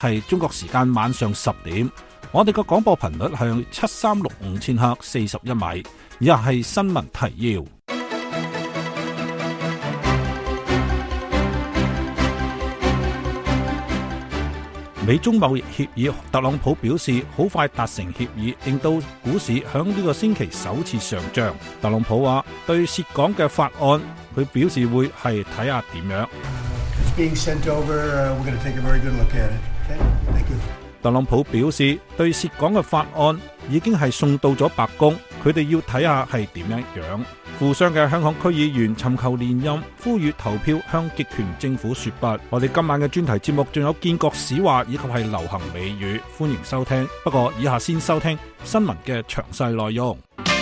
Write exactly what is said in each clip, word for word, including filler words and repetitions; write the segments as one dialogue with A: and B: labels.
A: 係中國時間晚上十點，我哋個廣播頻率係七三六五千赫四十一米。以下係新聞提要。美中貿易協議，特朗普表示好快達成協議，令到股市響呢個星期首次上漲。特朗普話對涉港嘅法案，佢表示會係睇下點樣。特朗普表示對涉港嘅法案已經係送到咗白宮，佢哋要睇下係點樣樣。負傷嘅香港區議員尋求連任，呼籲投票向極權政府說不。我哋今晚嘅專題節目仲有建國史話以及係流行美語，歡迎收聽。不過以下先收聽新聞嘅詳細內容。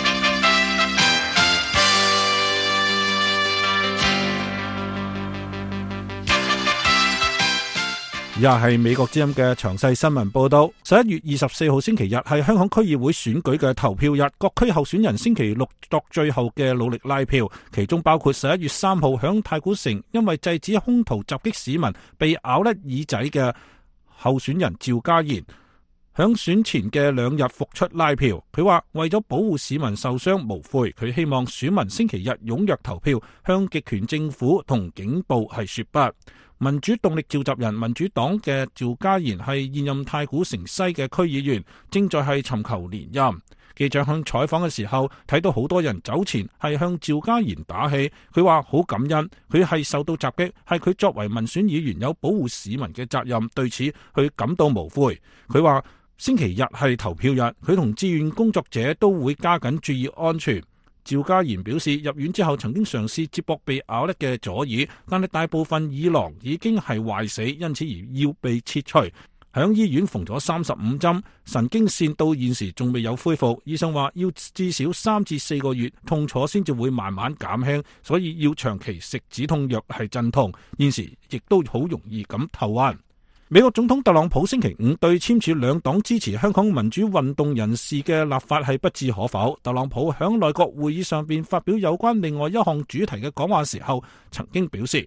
A: 以下係美國之音嘅詳細新聞報道。十一月二十四號星期日係香港區議會選舉嘅投票日，各區候選人星期六作最後嘅努力拉票，其中包括十一月三號響太古城因為制止兇徒襲擊市民被咬甩耳仔嘅候選人趙家賢，響選前嘅兩日復出拉票。佢話為咗保護市民受傷無悔，佢希望選民星期日踴躍投票，向極權政府同警暴係說不。民主動力召集人民主黨嘅趙家賢係現任太古城西嘅區議員，正在係尋求連任。記者向採訪嘅時候睇到好多人走前係向趙家賢打氣，佢話好感恩，佢係受到襲擊，係佢作為民選議員有保護市民嘅責任，對此佢感到無悔。佢話星期日係投票日，佢同志願工作者都會加緊注意安全。趙家賢表示，入院之後曾經嘗試接駁被咬甩嘅左耳，但係大部分耳囊已經係壞死，因此而要被切除。響醫院縫咗三十五針，神經線到現時仲未有恢復。醫生話要至少三至四個月痛楚先至會慢慢減輕，所以要長期食止痛藥係鎮痛。現時亦都好容易咁頭暈。美國總統特朗普星期五對簽署兩黨支持香港民主運動人士嘅立法係不置可否。特朗普響內閣會議上邊發表有關另外一項主題嘅講話時候，曾經表示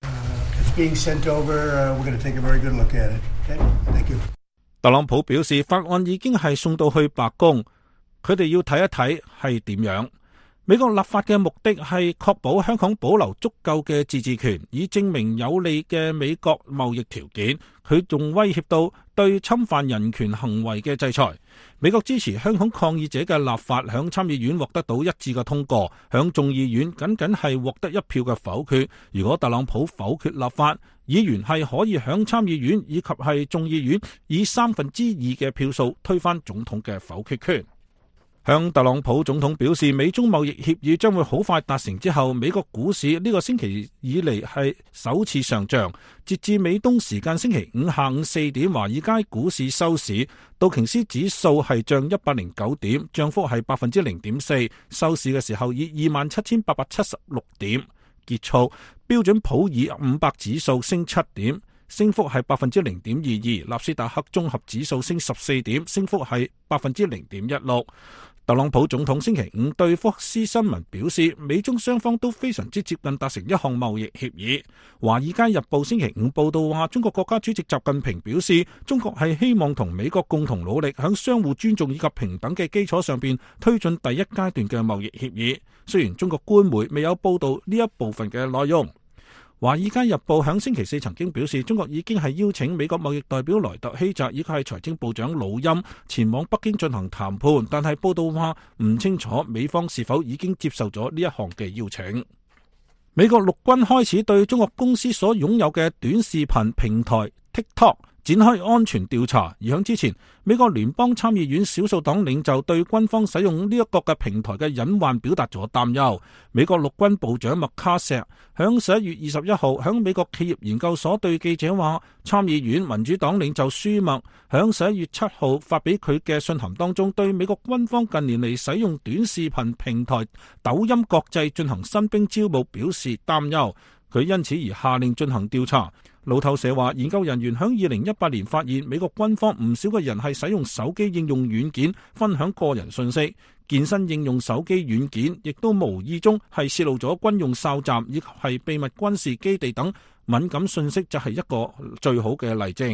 A: 特朗普表示法案已經係送到去白宮，佢哋要睇一睇係點樣。美國立法嘅目的係確保香港保留足夠嘅自治權，以證明有利嘅美國貿易條件。佢仲威脅到對侵犯人權行為嘅制裁。美國支持香港抗議者嘅立法響參議院獲得到一致嘅通過，響眾議院僅僅係獲得一票嘅否決。如果特朗普否決立法，議員係可以響參議院以及係眾議院以三分之二嘅票數推翻總統嘅否決權。向特朗普總統表示美中貿易協議將會好快達成之後，美國股市呢個星期以嚟係首次上漲。截至美東時間星期五下午四點，華爾街股市收市，道瓊斯指數係漲一百零九點，漲幅係百分之零點四。收市嘅時候以二萬七千八百七十六點結束。標準普爾五百指數升七點，升幅係百分之零點二二。納斯達克綜合指數升十四點，升幅係百分之零點一六。特朗普總統星期五對福克斯新聞表示，美中雙方都非常之接近達成一項貿易協議。華爾街日報星期五報道話，中國國家主席習近平表示，中國係希望同美國共同努力，響相互尊重以及平等嘅基礎上邊推進第一階段嘅貿易協議。雖然中國官媒未有報道呢一部分嘅內容。華爾街日報響星期四曾經表示，中國已經係邀請美國貿易代表萊特希澤以及係財政部長魯欽前往北京進行談判，但係報道話唔清楚美方是否已經接受咗呢一項嘅邀請。美國陸軍開始對中國公司所擁有嘅短視頻平台 TikTok 展開安全調查，而響之前，美國聯邦參議院少數黨領袖對軍方使用呢一個嘅平台嘅隱患表達咗擔憂。美國陸軍部長麥卡錫響十一月二十一號響美國企業研究所對記者話，參議院民主黨領袖舒默響十一月七號發俾佢嘅信函當中，對美國軍方近年嚟使用短視頻平台抖音國際進行新兵招募表示擔憂，佢因此而下令進行調查。路透社話，研究人員響二零一八年發現，美國軍方唔少嘅人係使用手機應用軟件分享個人信息，健身應用手機軟件亦都無意中係泄露咗軍用哨站以及係秘密軍事基地等敏感信息，就係一個最好嘅例證。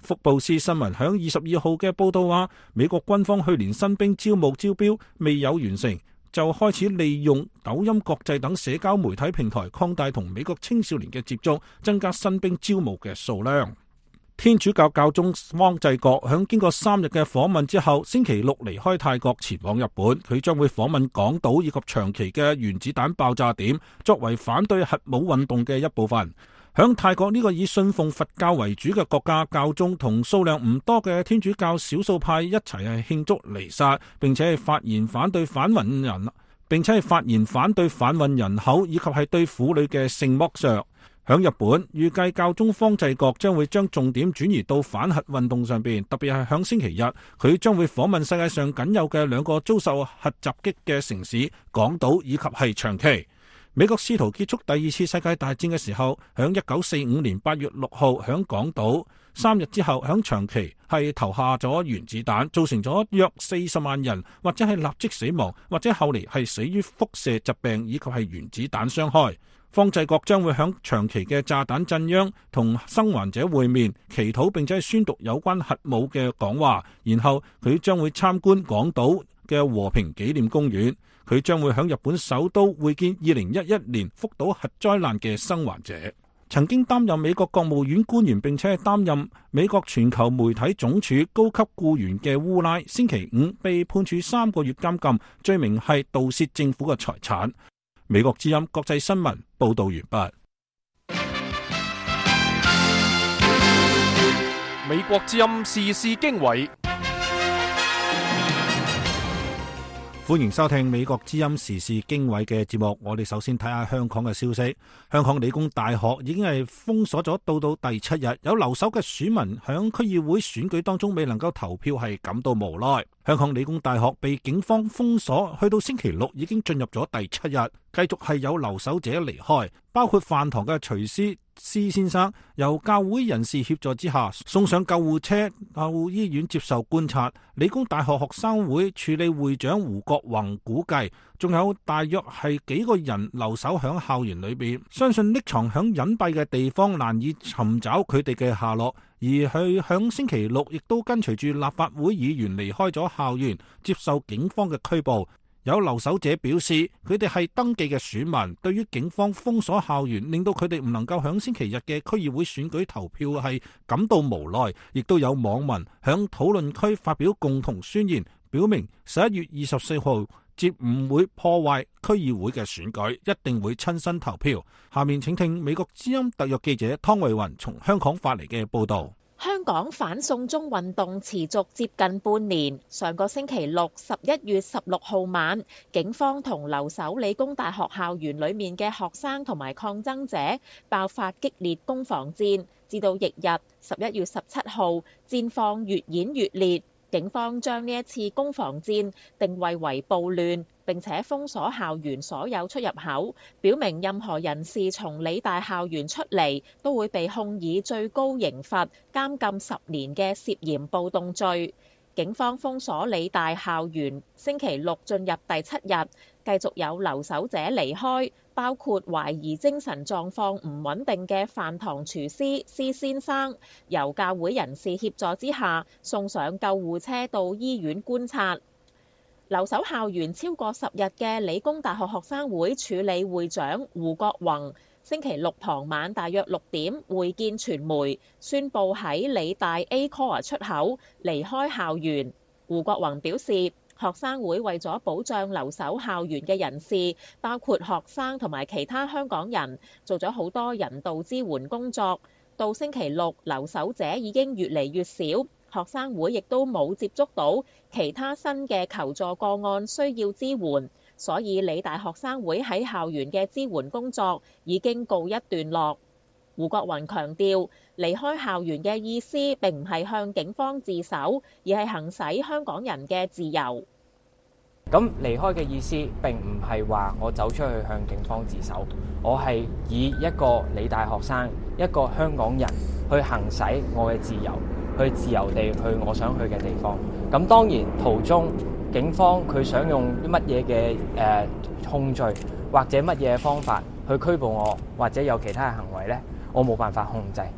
A: 福布斯新聞響二十二號嘅報道話，美國軍方去年新兵招募招標未有完成，就開始利用抖音國際等社交媒體平台擴大同美國青少年嘅接觸，增加新兵招募嘅數量。天主教教宗方濟各響經過三日嘅訪問之後，星期六離開泰國前往日本，佢將會訪問港島以及長崎嘅原子彈爆炸點，作為反對核武運動嘅一部分。響泰國呢個以信奉佛教為主嘅國家，教宗同數量唔多嘅天主教少數派一齊係慶祝彌撒，並且係發言反對販運人，並且係發言反對販運人口以及係對婦女嘅性剝削。響日本，預計教宗方濟各將會將重點轉移到反核運動上邊，特別係響星期日，佢將會訪問世界上僅有嘅兩個遭受核襲擊嘅城市港島以及係長崎。美國試圖結束第二次世界大戰嘅時候，響一九四五年八月六號響港島，三日之後響長崎係投下咗原子彈，造成咗約四十萬人或者係立即死亡，或者後嚟係死於輻射疾病以及係原子彈傷害。方濟各將會響長崎嘅炸彈震央同生還者會面，祈禱並且係宣讀有關核武嘅講話，然後佢將會參觀港島嘅和平紀念公園。佢將會響日本首都會見二零一一年福島核災難嘅生還者。曾經擔任美國國務院官員並且係擔任美國全球媒體總署高級僱員嘅烏拉，星期五被判處三個月監禁，罪名係盜竊政府嘅財產。美國之音國際新聞報道完畢。
B: 美國之音時事經緯。
A: 歡迎收聽美國之音時事經緯嘅節目。我哋首先睇下香港嘅消息。香港理工大學已經係封鎖咗到到第七日，有留守嘅選民響區議會選舉當中未能夠投票，係感到無奈。香港理工大學被警方封鎖，去到星期六已經進入咗第七日，繼續係有留守者離開，包括飯堂嘅廚師施先生，由教會人士協助之下送上救護車到醫院接受觀察。理工大學學生會處理會長胡國宏估計，仲有大約係幾個人留守響校園裏邊，相信匿藏響隱蔽嘅地方，難以尋找佢哋嘅下落。而佢響星期六亦都跟隨住立法會議員離開咗校園，接受警方嘅拘捕。有留守者表示，佢哋係登記嘅選民，對於警方封鎖校園，令到佢哋唔能夠響星期日嘅區議會選舉投票係感到無奈。亦都有網民響討論區發表共同宣言，表明十一月二十四號絕唔會破壞區議會嘅選舉，一定會親身投票。下面請聽美國之音特約記者湯慧雲從香港發嚟嘅報道。
C: 香港反送中運動持續接近半年，上個星期六十一月十六號晚，警方同留守理工大學校園裏面嘅學生同埋抗爭者爆發激烈攻防戰，至到翌日十一月十七號，戰況越演越烈。警方將呢一次攻防戰定位為暴亂，並且封鎖校園所有出入口，表明任何人士從理大校園出嚟都會被控以最高刑罰監禁十年嘅涉嫌暴動罪。警方封鎖理大校園，星期六進入第七日，繼續有留守者離開，包括懷疑精神狀況唔穩定嘅飯堂廚師施先生，由教會人士協助之下送上救護車到醫院觀察。留守校園超過十日嘅理工大學學生會處理會長胡國宏，星期六傍晚大約六點會見傳媒，宣布喺理大 A Core 出口離開校園。胡國宏表示，學生會為咗保障留守校園嘅人士，包括學生同埋其他香港人，做咗好多人道支援工作。到星期六，留守者已經越嚟越少，學生會亦都冇接觸到其他新嘅求助個案需要支援，所以理大學生會喺校園嘅支援工作已經告一段落。胡國宏強調，離開校園嘅意思並唔係向警方自首，而係行使香港人嘅自由。
D: 咁離開嘅意思並唔係話我走出去向警方自首，我係以一個理大學生、一個香港人去行使我嘅自由，去自由地去我想去嘅地方。咁當然途中警方佢想用乜嘢嘅誒控罪或者乜嘢方法去拘捕我，或者有其他嘅行為呢，我冇辦法控制。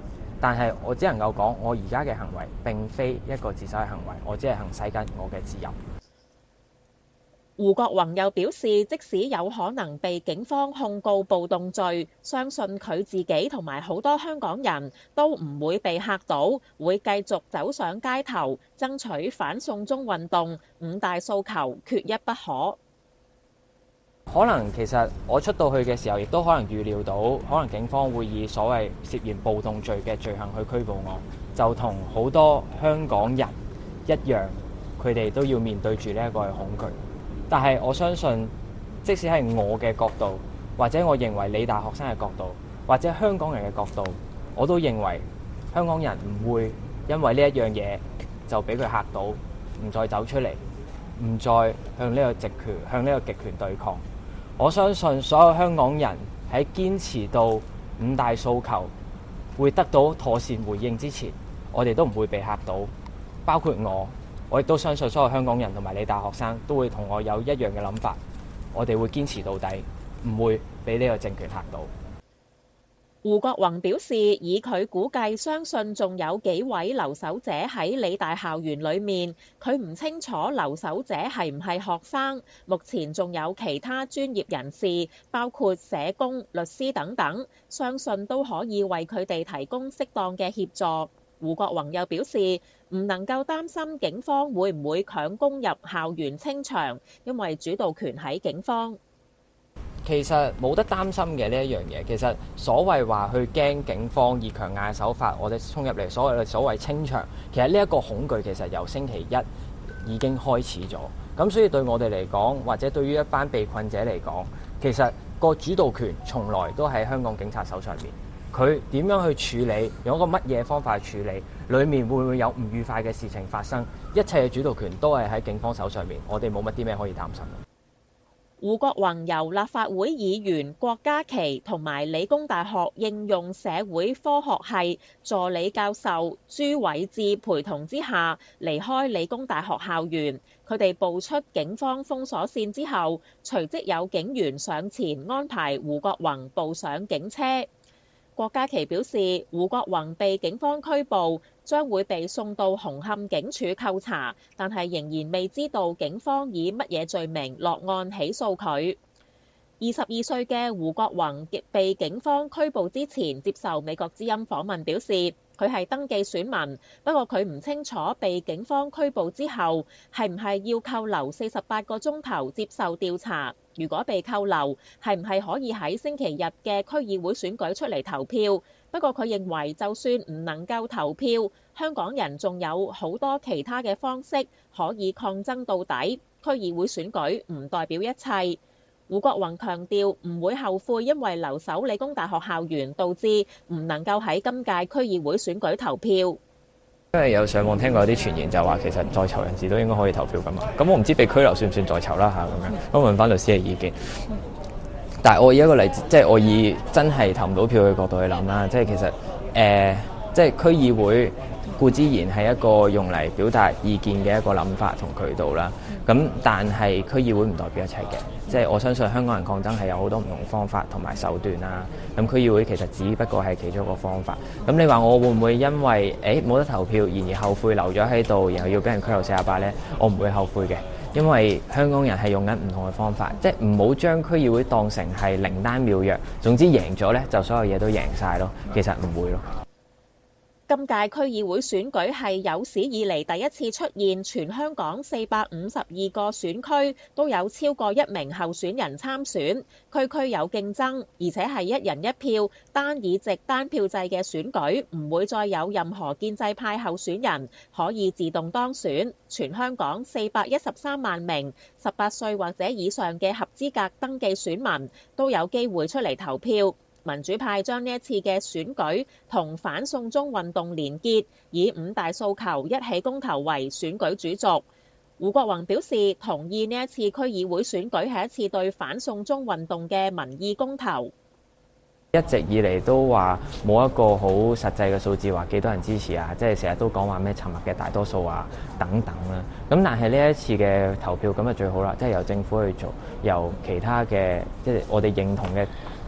D: 但係我只能夠講，我而家嘅行為並非一個自首嘅行為，我只係行使緊我嘅自由。
C: 胡國宏又表示，即使有可能被警方控告暴動罪，相信佢自己同埋好多香港人都唔會被嚇到，會繼續走上街頭，爭取反送中運動五大訴求，缺一不可。
D: 可能其實我出到去嘅時候，亦都可能預料到，可能警方會以所謂涉嫌暴動罪嘅罪行去拘捕我，就同好多香港人一樣，佢哋都要面對住呢一個嘅恐懼。但係我相信，即使係我嘅角度，或者我認為理大學生嘅角度，或者香港人嘅角度，我都認為香港人唔會因為呢一樣嘢就俾佢嚇到，唔再走出嚟，唔再向呢個極權向呢個極權對抗。我相信所有香港人喺堅持到五大訴求會得到妥善回應之前，我哋都唔會被嚇到，包括我。我亦都相信所有香港人同埋理大學生都會同我有一樣嘅諗法，我哋會堅持到底，唔會俾呢個政權嚇到。
C: 胡國宏表示，以佢估計，相信仲有幾位留守者喺理大校園裏面，佢唔清楚留守者係唔係學生。目前仲有其他專業人士，包括社工、律師等等，相信都可以為佢哋提供適當嘅協助。胡國宏又表示，唔能夠擔心警方會唔會強攻入校園清場，因為主導權喺警方。
D: 其實冇得擔心嘅呢一樣嘢。其實所謂話去驚警方以強硬手法，我哋衝入嚟所謂嘅所謂清場，其實呢一個恐懼其實由星期一已經開始咗。咁所以對我哋嚟講，或者對於一班被困者嚟講，其實個主導權從來都喺香港警察手上面。佢點樣去處理，用一個乜嘢方法去處理，裡面會唔會有唔愉快嘅事情發生，一切嘅主導權都係喺警方手上面，我哋冇乜啲咩可以擔心。
C: 胡國宏由立法會議員郭家麒同埋理工大學應用社會科學系助理教授朱偉智陪同之下離開理工大學校園。佢哋步出警方封鎖線之後，隨即有警員上前安排胡國宏步上警車。郭家麒表示，胡國宏被警方拘捕，將會被送到紅磡警署扣查，但係仍然未知道警方以乜嘢罪名落案起訴佢。二十二歲嘅胡國宏被警方拘捕之前，接受美國之音訪問表示，佢係登記選民，不過佢唔清楚被警方拘捕之後係唔係要扣留四十八個鐘頭接受調查。如果被扣留，係唔係可以喺星期日嘅區議會選舉出嚟投票？不過佢認為，就算唔能夠投票，香港人仲有好多其他嘅方式可以抗爭到底。區議會選舉唔代表一切。胡國宏強調唔會後悔，因為留守理工大學校園導致唔能夠喺今屆區議會選舉投票。
D: 因為有上網聽過有啲傳言就話，其實在囚人士都應該可以投票㗎嘛。咁我唔知被拘留算唔算在囚啦嚇咁樣。咁問翻律師嘅意見。但係我以一個例子，即係我以真係投唔到票嘅角度去諗啦。即係其實誒、呃，即係區議會固之然係一個用嚟表達意見嘅一個諗法同渠道啦。咁但係區議會唔代表一切嘅。即係我相信香港人抗爭係有好多唔同方法同埋手段啦。咁區議會其實只不過係其中一個方法。咁你話我會唔會因為誒冇得投票，然而後悔留咗喺度，然後要俾人拘留四十八呢？我唔會後悔嘅，因為香港人係用緊唔同嘅方法，即係唔好將區議會當成係靈丹妙藥。總之贏咗呢，就所有嘢都贏晒咯。其實唔會咯。
C: 今屆區議會選舉係有史以嚟第一次出現全香港四百五十二個選區都有超過一名候選人參選，區區有競爭，而且係一人一票單議席單票制嘅選舉，唔會再有任何建制派候選人可以自動當選。全香港四百一十三萬名十八歲或者以上嘅合資格登記選民都有機會出嚟投票。民主派將呢一次嘅選舉同反送中運動連結，以五大訴求一起公投為選舉主軸。胡國宏表示同意呢一次區議會選舉係一次對反送中運動嘅民意公投。
D: 一直以嚟都話冇一個好實際嘅數字話幾多人支持啊，即係成日都講話咩沉默嘅大多數啊等等啦。咁但係呢一次嘅投票咁就最好啦，即係由政府去做，由其他嘅即係我哋認同嘅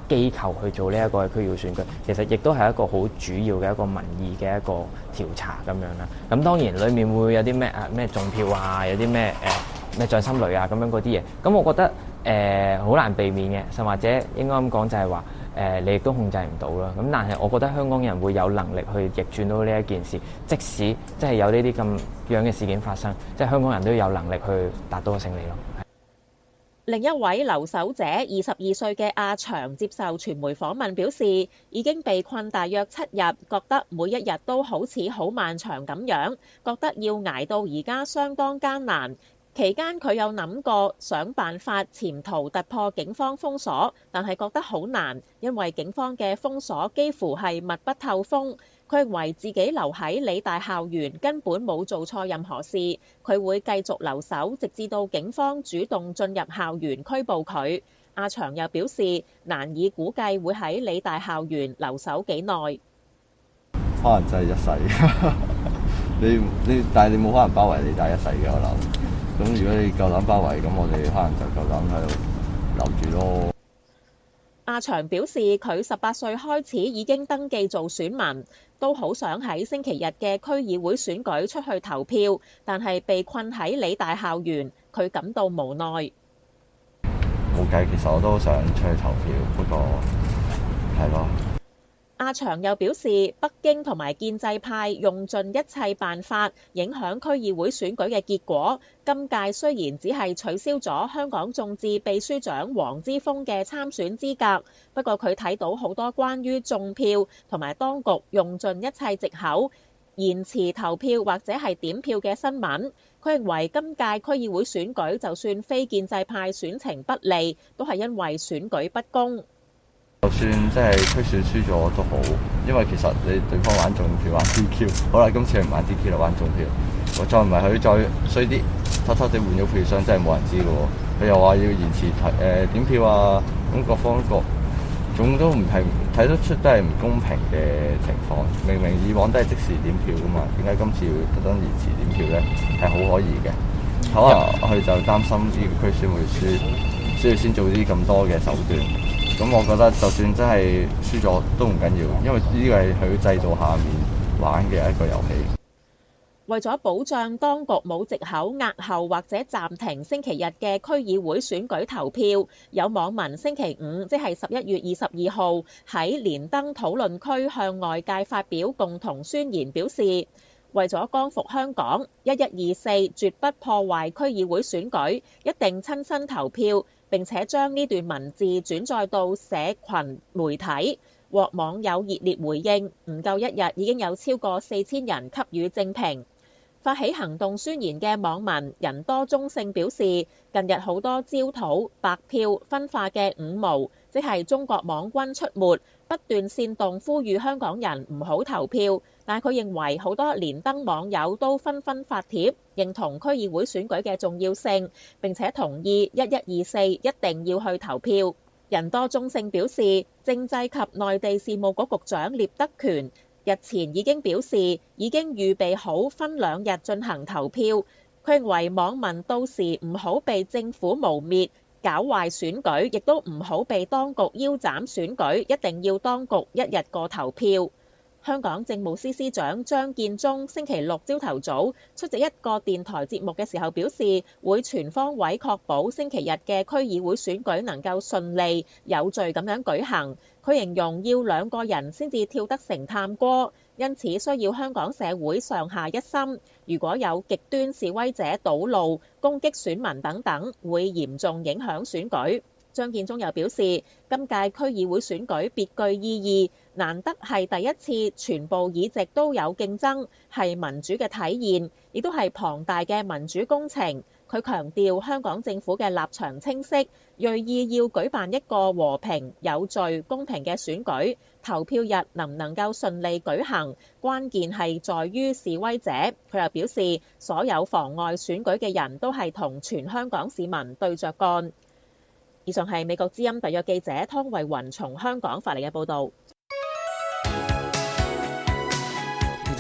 D: 機構去做呢一個區議會選舉，其實亦都係一個好主要嘅一個民意嘅一個調查咁樣啦。咁當然裡面會有啲咩啊咩種票啊，有啲咩誒咩掌心雷啊咁樣嗰啲嘢。咁我覺得誒好、呃、難避免嘅，甚或者應該咁講就係話誒你亦都控制唔到啦。咁但係我覺得香港人會有能力去逆轉到呢一件事，即使即係有呢啲咁樣嘅事件發生，即係香港人都有能力去達到個勝利咯。
C: 另一位留守者二十二歲嘅阿祥接受傳媒訪問表示，已經被困大約七日，覺得每一日都好似好漫長咁樣，覺得要捱到而家相當艱難。期間佢有諗過想辦法潛逃突破警方封鎖，但係覺得好難，因為警方嘅封鎖幾乎係密不透風。佢認為自己留喺理大校園根本冇做錯任何事，佢會繼續留守，直至到警方主動進入校園拘捕佢。阿祥又表示，難以估計會喺理大校園留守幾耐。
E: 可能真係一世，你你但係你冇可能包圍理大一世嘅，我諗。咁如果你夠膽包圍，咁我哋可能就夠膽喺度留住咯。
C: 阿祥表示，佢十八歲開始已經登記做選民，都好想喺星期日嘅區議會選舉出去投票，但係被困喺理大校園，佢感到無奈。
E: 冇計，其實我都好想出去投票，不過係咯。
C: 阿祥又表示，北京同埋建制派用盡一切辦法影響區議會選舉嘅結果。今屆雖然只係取消咗香港眾志秘書長黃之鋒嘅參選資格，不過佢睇到好多關於種票同埋當局用盡一切藉口延遲投票或者係點票嘅新聞。佢認為今屆區議會選舉就算非建制派選情不利，都係因為選舉不公。
E: 就算即係區選輸咗都好，因為其實你對方玩種票玩 D Q， 好啦，今次係唔玩 D Q 啦，玩種票，我再唔係佢再衰啲，偷偷地換咗票箱，真係冇人知嘅喎。佢又話要延遲提誒、呃、點票啊，咁各方各總都唔係睇得出都係唔公平嘅情況。明明以往都係即時點票噶嘛，點解今次要特登延遲點票咧？係好可疑嘅。可能佢就擔心呢個區選會輸，所以先做啲咁多嘅手段。咁我覺得就算真係輸咗都唔緊要，因為呢個係佢制度下面玩嘅一個遊戲。
C: 為咗保障當局冇藉口押後或者暫停星期日嘅區議會選舉投票，有網民星期五即係十一月二十二號喺連登討論區向外界發表共同宣言，表示為咗光復香港，一一二四絕不破壞區議會選舉，一定親身投票。並且將呢段文字轉載到社群媒體，獲網友熱烈回應。唔夠一日已經有超過四千人給予正評。發起行動宣言嘅網民人多中性表示，近日好多焦土、白票、分化嘅五毛，即係中國網軍出沒，不斷煽動呼籲香港人唔好投票。但佢認為好多連登網友都紛紛發帖，認同區議會選舉嘅重要性，並且同意一一二四一定要去投票。人多中性表示，政制及內地事務局局長聶德權日前已經表示，已經預備好分兩日進行投票。佢認為網民到時唔好被政府污蔑搞壞選舉，亦都唔好被當局腰斬選舉，一定要當局一日過投票。香港政務司司長張建宗星期六朝頭早出席一個電台節目嘅時候表示，會全方位確保星期日嘅區議會選舉能夠順利有序咁樣舉行。佢形容要兩個人先至跳得成探戈，因此需要香港社會上下一心。如果有極端示威者堵路、攻擊選民等等，會嚴重影響選舉。張建宗又表示，今屆區議會選舉別具意義，難得係第一次全部議席都有競爭，係民主嘅體現，亦都係龐大嘅民主工程。佢強調香港政府嘅立場清晰，銳意要舉辦一個和平、有序、公平嘅選舉。投票日能唔能夠順利舉行，關鍵係在於示威者。佢又表示，所有妨礙選舉嘅人都係同全香港市民對着幹。以上係美國之音特約記者湯慧雲從香港發嚟嘅報導。
F: 聽眾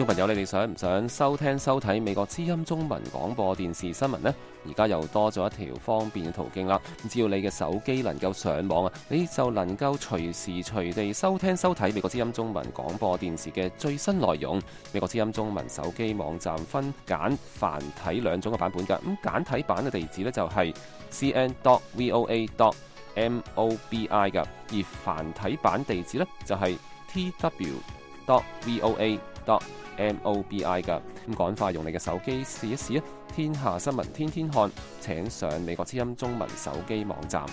F: 眾朋友，你哋想唔想收聽收睇美國之音中文廣播電視新聞呢？而家又多咗一條方便嘅途徑啦。只要你嘅手機能夠上網啊，你就能夠隨時隨地收聽收睇美國之音中文廣播電視嘅最新內容。美國之音中文手機網站分簡繁體兩種嘅版本㗎。咁簡體版嘅地址呢，就係 c n dot v o a dot m o b i 㗎，而繁體版地址呢，就係 t w dot v o a dot m o b i 㗎。咁趕快用你嘅手機試一試啊！天下新聞天天看，請上美國之音中文手機網站。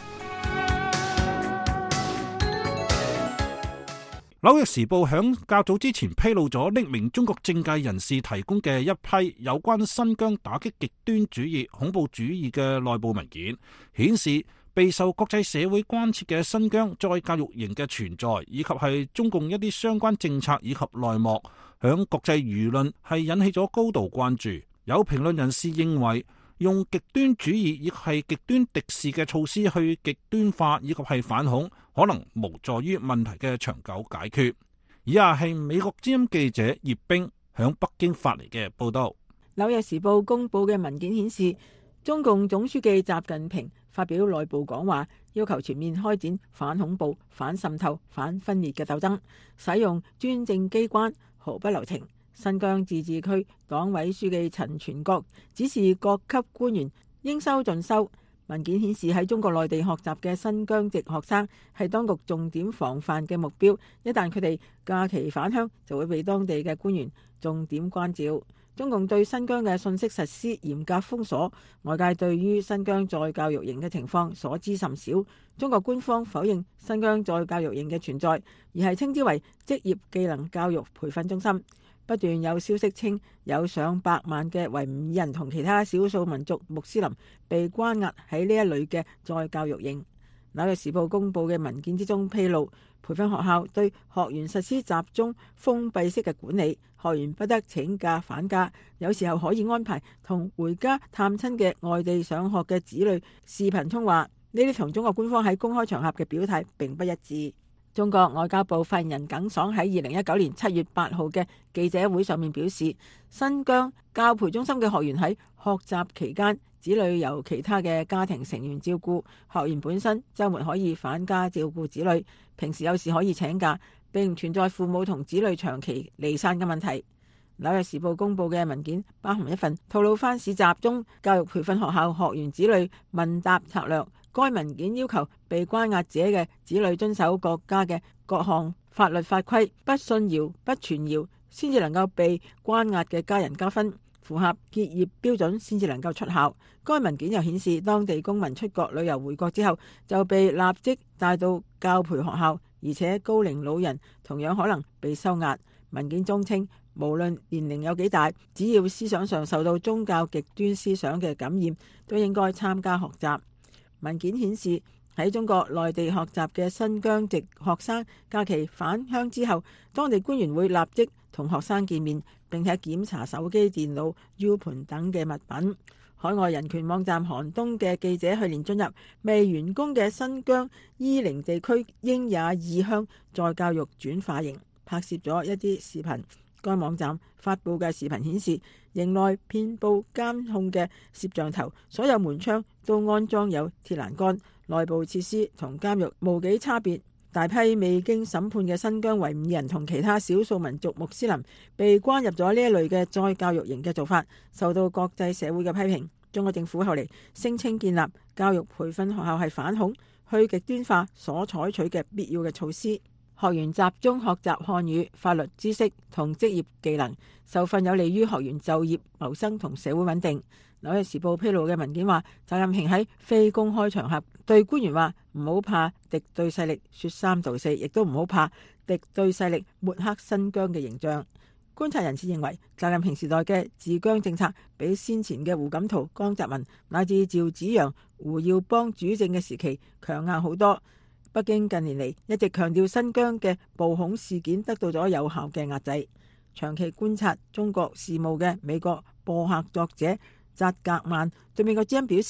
A: 紐約時報響較早之前披露咗匿名中國政界人士提供嘅一批有關新疆打擊極端主義、恐怖主義嘅內部文件，顯示備受國際社會關切嘅新疆再教育營嘅存在，以及係中共一啲相關政策以及內幕，響國際輿論係引起咗高度關注。有評論人士認為，用極端主義亦係極端敵視嘅措施去極端化以及係反恐，可能無助於問題嘅長久解決。以下係美國之音記者葉冰響北京發嚟嘅報道。
G: 紐約時報公佈嘅文件顯示，中共總書記習近平發表內部講話，要求全面開展反恐怖、反滲透、反分裂嘅鬥爭，使用專政機關毫不留情。新疆自治區黨委書記陳全國指示各級官員應修盡修。文件顯示，喺中國內地學習嘅新疆籍學生係當局重點防範嘅目標，一旦佢哋假期返鄉，就會被當地嘅官員重點關照。中共對新疆嘅信息實施嚴格封鎖，外界對於新疆再教育營嘅情況所知甚少。中國官方否認新疆再教育營嘅存在，而係稱之為職業技能教育培訓中心。不斷有消息稱，有上百萬嘅維吾爾人同其他少數民族穆斯林被關押喺呢一類嘅再教育營。紐約時報公佈嘅文件之中披露，培訓學校對學員實施集中封閉式嘅管理，學員不得請假返家，有時候可以安排同回家探親嘅外地上學嘅子女視頻通話。呢啲同中國官方喺公開場合嘅表態並不一致。中國外交部發言人耿爽喺二零一九年七月八號嘅記者會上面表示，新疆教培中心嘅學員喺學習期間，子女由其他嘅家庭成員照顧，學員本身週末可以返家照顧子女，平時有時可以請假，並唔存在父母同子女長期離散嘅問題。紐約時報公佈嘅文件包含一份吐魯番市集中教育培訓學校學員子女問答策略。該文件要求被關押者嘅子女遵守國家嘅各項法律法規，不信謠、不傳謠，先至能夠被關押嘅家人加分，符合結業標準先至能夠出校。該文件又顯示，當地公民出國旅遊回國之後，就被立即帶到教培學校，而且高齡老人同樣可能被收押。文件中稱，無論年齡有幾大，只要思想上受到宗教極端思想嘅感染，都應該參加學習。文件顯示，喺中國內地學習嘅新疆籍學生假期返鄉之後，當地官員會立即同學生見面，並且檢查手機、電腦、U 盤等嘅物品。海外人權網站寒冬嘅記者去年進入未完工嘅新疆伊寧地區英也二鄉再教育轉化營，拍攝咗一啲視頻。該網站發布嘅視頻顯示，營內遍佈監控嘅攝像頭，所有門窗都安裝有鐵欄杆，內部設施同監獄無幾差別。大批未經審判嘅新疆維吾爾人同其他少數民族穆斯林被關入咗呢一類嘅再教育營嘅做法，受到國際社會嘅批評。中國政府後嚟聲稱建立教育培訓學校係反恐、去極端化所採取嘅必要嘅措施。學員集中學習漢語、法律知識同職業技能，受訓有利於學員就業、謀生同社會穩定。紐約時報披露嘅文件話，習近平喺非公開場合對官員話：唔好怕敵對勢力說三道四，亦都唔好怕敵對勢力抹黑新疆嘅形象。觀察人士認為，習近平時代嘅治疆政策比先前嘅胡錦濤、江澤民乃至趙紫陽、胡耀邦主政嘅時期強硬好多。北京近年嚟一直強調新疆嘅暴恐事件得到咗有效嘅壓制。長期觀察中國事務嘅美國播客作者扎格曼對美國之音表示，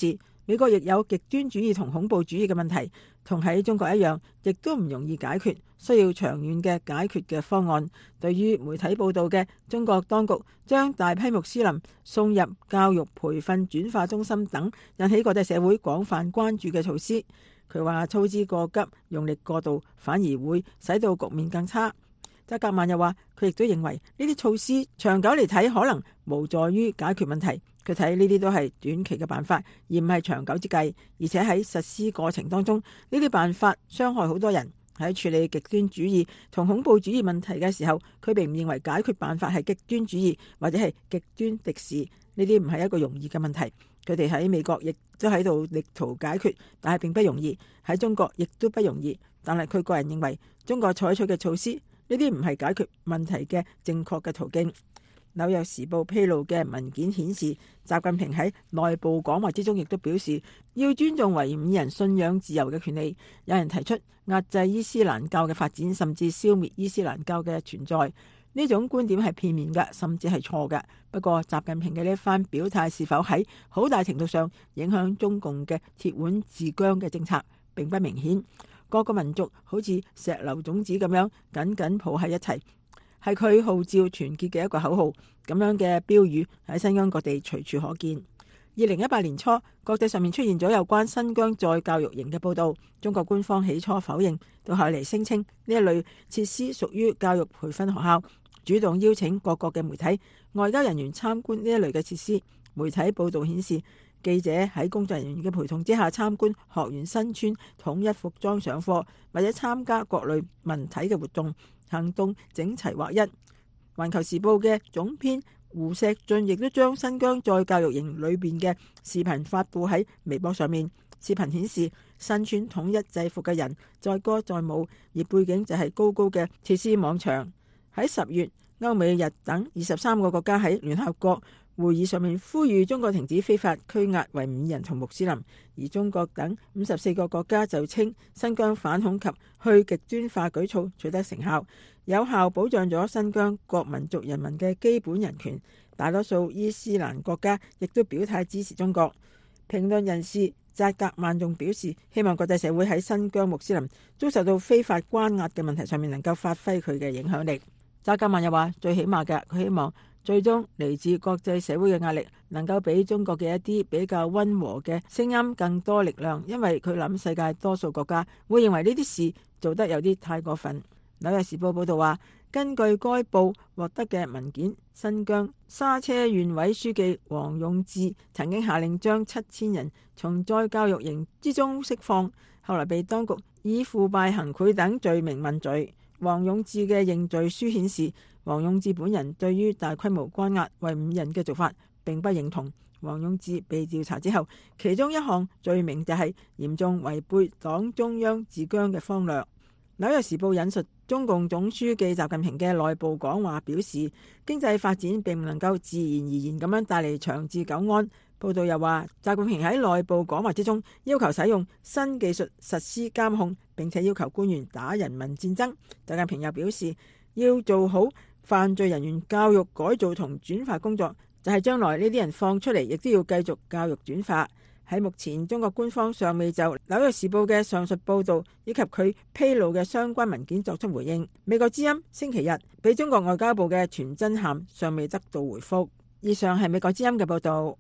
G: 美國亦有極端主義同恐怖主義嘅問題，同喺中國一樣，亦都唔容易解決，需要長遠嘅解決嘅方案。對於媒體報道嘅中國當局將大批穆斯林送入教育培訓轉化中心等引起國際社會廣泛關注嘅措施，佢話操之過急、用力過度，反而會使到局面更差。扎格曼又話，佢亦都認為呢啲措施長久嚟睇可能無助於解決問題。佢睇呢啲都係短期嘅辦法，而唔係長久之計。而且喺實施過程當中，呢啲辦法傷害好多人。喺處理極端主義同恐怖主義問題嘅時候，佢並唔認為解決辦法係極端主義或者係極端敵視。呢啲唔係一個容易嘅問題。佢哋喺美國亦都喺度力圖解決，但係並不容易。喺中國亦都不容易。但係佢個人認為，中國採取嘅措施呢啲唔係解決問題嘅正確嘅途徑。紐約時報披露嘅文件顯示，習近平喺內部講話之中亦都表示要尊重維吾爾人信仰自由嘅權利。有人提出壓制伊斯蘭教嘅發展，甚至消滅伊斯蘭教嘅存在，呢種觀點係片面嘅，甚至係錯嘅。不過習近平嘅呢一番表態是否喺好大程度上影響中共嘅鐵腕治疆嘅政策並不明顯。各個民族好似石榴種子咁樣緊緊抱喺一齊，係佢號召團結嘅一個口號。咁樣嘅標語喺新疆各地隨處可見。二零一八年初，國際上面出現咗有關新疆再教育營嘅報道。中國官方起初否認，到後嚟聲稱呢一類設施屬於教育培訓學校，主動邀請各國嘅媒體、外交人員參觀呢一類嘅設施。媒體報道顯示，記者喺工作人員嘅陪同之下參觀學員身穿統一服裝上課，或者參加各類文體嘅活動，行動整齊劃一。環球時報嘅總編胡錫進亦都將新疆再教育營裏邊嘅視頻發布喺微博上面。視頻顯示身穿統一制服嘅人載歌載舞，而背景就係高高嘅鐵絲網牆。喺十月，歐美日等二十三個國家喺聯合國會議上面呼籲中國停止非法拘押維吾爾人同穆斯林，而中國等五十四個國家就稱新疆反恐及去極端化舉措取得成效，有效保障咗新疆各民族人民嘅基本人權。大多數伊斯蘭國家亦都表態支持中國。評論人士扎格曼仲表示，希望國際社會喺新疆穆斯林遭受到非法關押嘅問題上面能夠發揮佢嘅影響力。扎格曼又話，最起碼嘅，佢希望最終嚟自國際社會嘅壓力能夠俾中國嘅一啲比較溫和嘅聲音更多力量，因為佢諗世界多數國家會認為呢啲事做得有啲太過分。紐約時報報道話，根據該報獲得嘅文件，新疆沙車縣委書記王勇志曾經下令將七千人從再教育營之中釋放，後來被當局以腐敗行賄等罪名問罪。王勇志嘅認罪書顯示，王勇志本人對於大規模關押維吾爾人嘅做法並不認同。王勇志被調查之後，其中一項罪名就係嚴重違背黨中央治疆嘅方略。紐約時報引述中共總書記習近平嘅內部講話表示，經濟發展並唔能夠自然而然咁樣帶嚟長治久安。報道又話，習近平喺內部講話之中要求使用新技術實施監控，並且要求官員打人民戰爭。習近平又表示，要做好犯罪人員教育改造同轉化工作，就係將來呢啲人放出嚟，亦都要繼續教育轉化。喺目前，中國官方尚未就紐約時報嘅上述報導以及佢披露嘅相關文件作出回應。美國之音星期日俾中國外交部嘅傳真函尚未得到回覆。以上係美國之音嘅報導。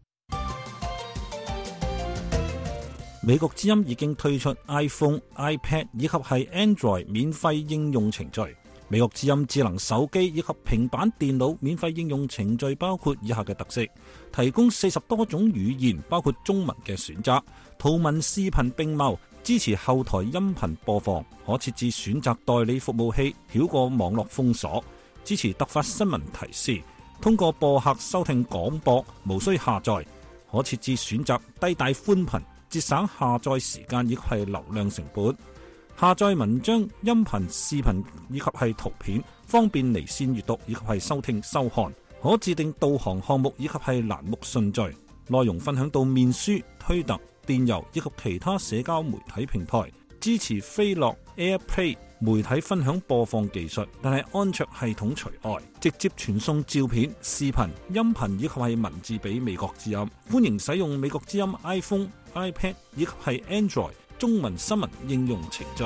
A: 美國之音已經推出 iPhone、iPad 以及係 Android 免費應用程序。美國之音智能手機以及平板電腦免費應用程序包括以下嘅特色：提供四十多種語言，包括中文嘅選擇，圖文視頻並茂，支持後台音頻播放，可設置選擇代理服務器，繞過網絡封鎖，支持突發新聞提示，通過播客收聽廣播，無需下載，可設置選擇低帶寬頻，節省下載時間以及係流量成本。下載文章、音頻、視頻以及係圖片，方便離線閱讀以及係收聽收看。可自定導航項目以及係欄目順序。內容分享到面書、推特、電郵以及其他社交媒體平台。支持飛樂、AirPlay、 媒體分享播放技術，但係安卓系統除外，直接傳送照片、視頻、音頻以及係文字俾美國之音。歡迎使用美國之音 iPhone、iPad 以及係 Android 中文新聞應用程序。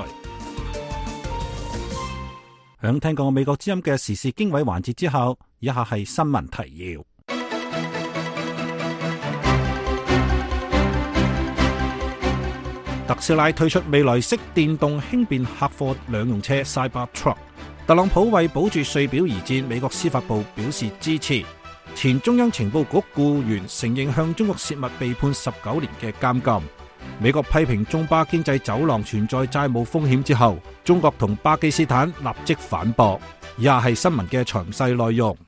A: 響聽過美國之音嘅時事經緯環節之後，以下係新聞提要。特斯拉推出未來式電動輕便客貨兩用車 Cybertruck。特朗普為保住稅表而戰，美國司法部表示支持。前中央情報局僱員承認向中國洩密被判十九年嘅監禁。美國批評中巴經濟走廊存在債務風險之後，中國同巴基斯坦立即反駁。以下係新聞嘅詳細內容。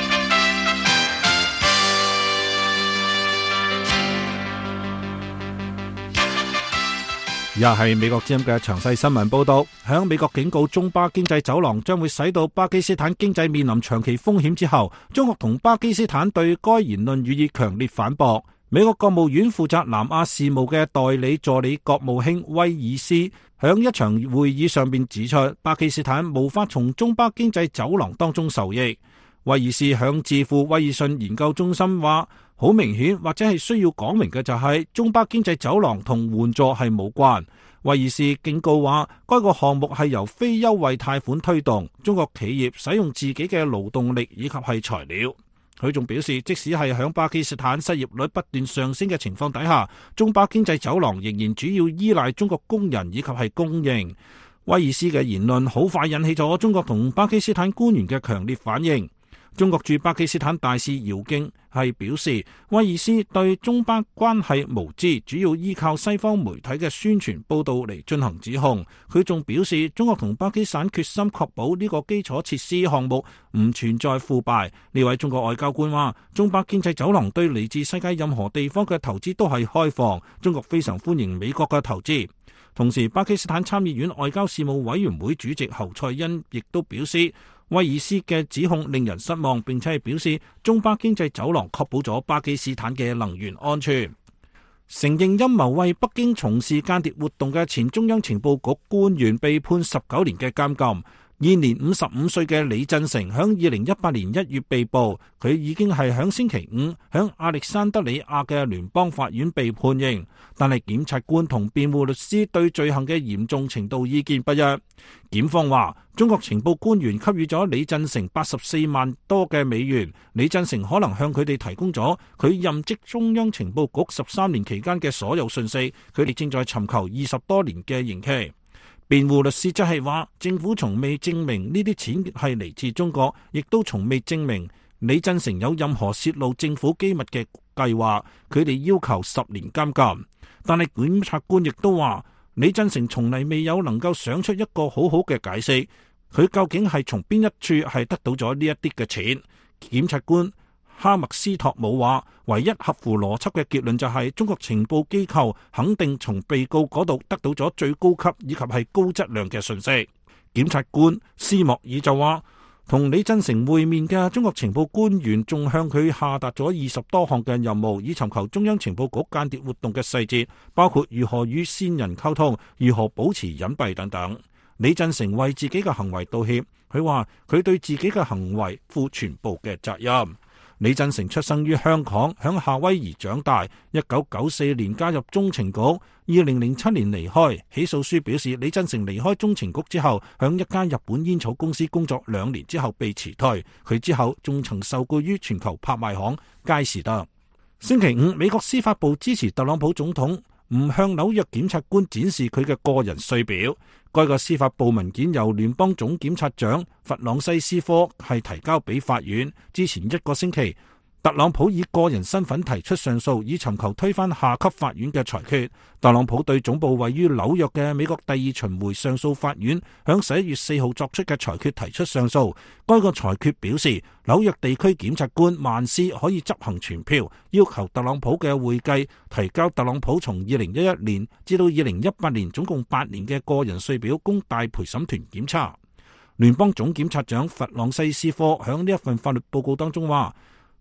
A: 以下係美國之音嘅詳細新聞報道。響美國警告中巴經濟走廊將會使到巴基斯坦經濟面臨長期風險之後，中國同巴基斯坦對該言論予以強烈反駁。美國國務院負責南亞事務嘅代理助理國務卿威爾斯響一場會議上邊指出，巴基斯坦無法從中巴經濟走廊當中受益。威爾斯響智庫威爾遜研究中心話，好明顯或者係需要講明嘅就係中巴經濟走廊同援助係冇關。威爾斯警告話，該個項目係由非優惠貸款推動，中國企業使用自己嘅勞動力以及係材料。佢仲表示，即使係響巴基斯坦失業率不斷上升嘅情況底下，中巴經濟走廊仍然主要依賴中國工人以及係供應。威爾斯嘅言論好快引起咗中國同巴基斯坦官員嘅強烈反應。中國駐巴基斯坦大使姚京係表示，威爾斯對中巴關係無知，主要依靠西方媒體嘅宣傳報道嚟進行指控。佢仲表示，中國同巴基斯坦決心確保呢個基礎設施項目唔存在腐敗。呢位中國外交官話，中巴經濟走廊對嚟自世界任何地方嘅投資都係開放，中國非常歡迎美國嘅投資。同時，巴基斯坦參議院外交事務委員會主席侯賽因亦都表示，威爾斯嘅指控令人失望，並且係表示中巴經濟走廊確保咗巴基斯坦嘅能源安全。承認陰謀為北京從事間諜活動嘅前中央情報局官員被判十九年嘅監禁。現年五十五歲嘅李振成響二零一八年一月被捕，佢已經係響星期五響亞歷山德里亞嘅聯邦法院被判刑，但係檢察官同辯護律師對罪行嘅嚴重程度意見不一。檢方話，中國情報官員給予咗李振成八十四萬多嘅美元，李振成可能向佢哋提供咗佢任職中央情報局十三年期間嘅所有信息，佢哋正在尋求二十多年嘅刑期。辯護律師則係話，政府從未證明呢啲錢係嚟自中國，亦都從未證明李振成有任何泄露政府機密嘅計劃。佢哋要求十年監禁，但係檢察官亦都話，李振成從嚟未有能夠想出一個好好嘅解釋，佢究竟係從邊一處係得到咗呢一啲嘅錢。檢察官哈默斯托姆話，唯一合乎邏輯嘅結論就係中國情報機構肯定從被告嗰度得到咗最高級以及係高質量嘅信息。檢察官斯莫爾就話，同李振成會面嘅中國情報官員仲向佢下達咗二十多項嘅任務，以尋求中央情報局間諜活動嘅細節，包括如何與線人溝通、如何保持隱蔽等等。李振成為自己嘅行為道歉，佢話佢對自己嘅行為負全部嘅責任。李振成出生於香港，響夏威夷長大。一九九四年加入中情局，二零零七年離開。起訴書表示，李振成離開中情局之後，響一間日本煙草公司工作兩年之後被辭退。佢之後仲曾受雇於全球拍賣行佳士得。星期五，美國司法部支持特朗普總統唔向紐約檢察官展示佢嘅個人稅表。該個司法部文件由聯邦總檢察長弗朗西斯科係提交俾法院。之前一個星期，特朗普以個人身份提出上訴，以尋求推翻下級法院嘅裁決。特朗普對總部位於紐約嘅美國第二巡迴上訴法院響十一月四號作出嘅裁決提出上訴。該個裁決表示，紐約地區檢察官曼斯可以執行傳票，要求特朗普嘅會計提交特朗普從二零一一年至到二零一八年總共八年嘅個人稅表，供大陪審團檢查。聯邦總檢察長弗朗西斯科響呢一份法律報告當中話，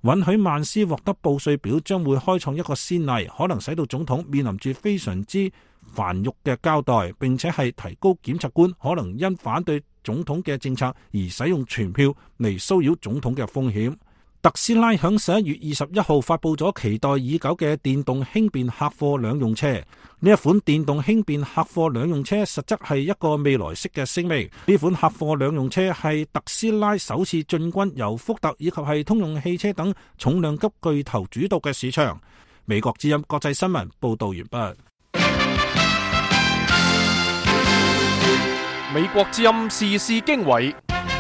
A: 允許曼斯獲得報稅表將會開創一個先例，可能使到總統面臨住非常之繁縟嘅交代，並且係提高檢察官可能因反對總統嘅政策而使用傳票嚟騷擾總統嘅風險。特斯拉響十一月二十一號發佈咗期待已久嘅電動輕便客貨兩用車。呢一款電動輕便客貨兩用車實質係一個未來式嘅聲明。呢款客貨兩用車係特斯拉首次進軍由福特以及係通用汽車等重量級巨頭主導嘅市場。美國之音國際新聞報道完畢。
B: 美國之音時事經緯。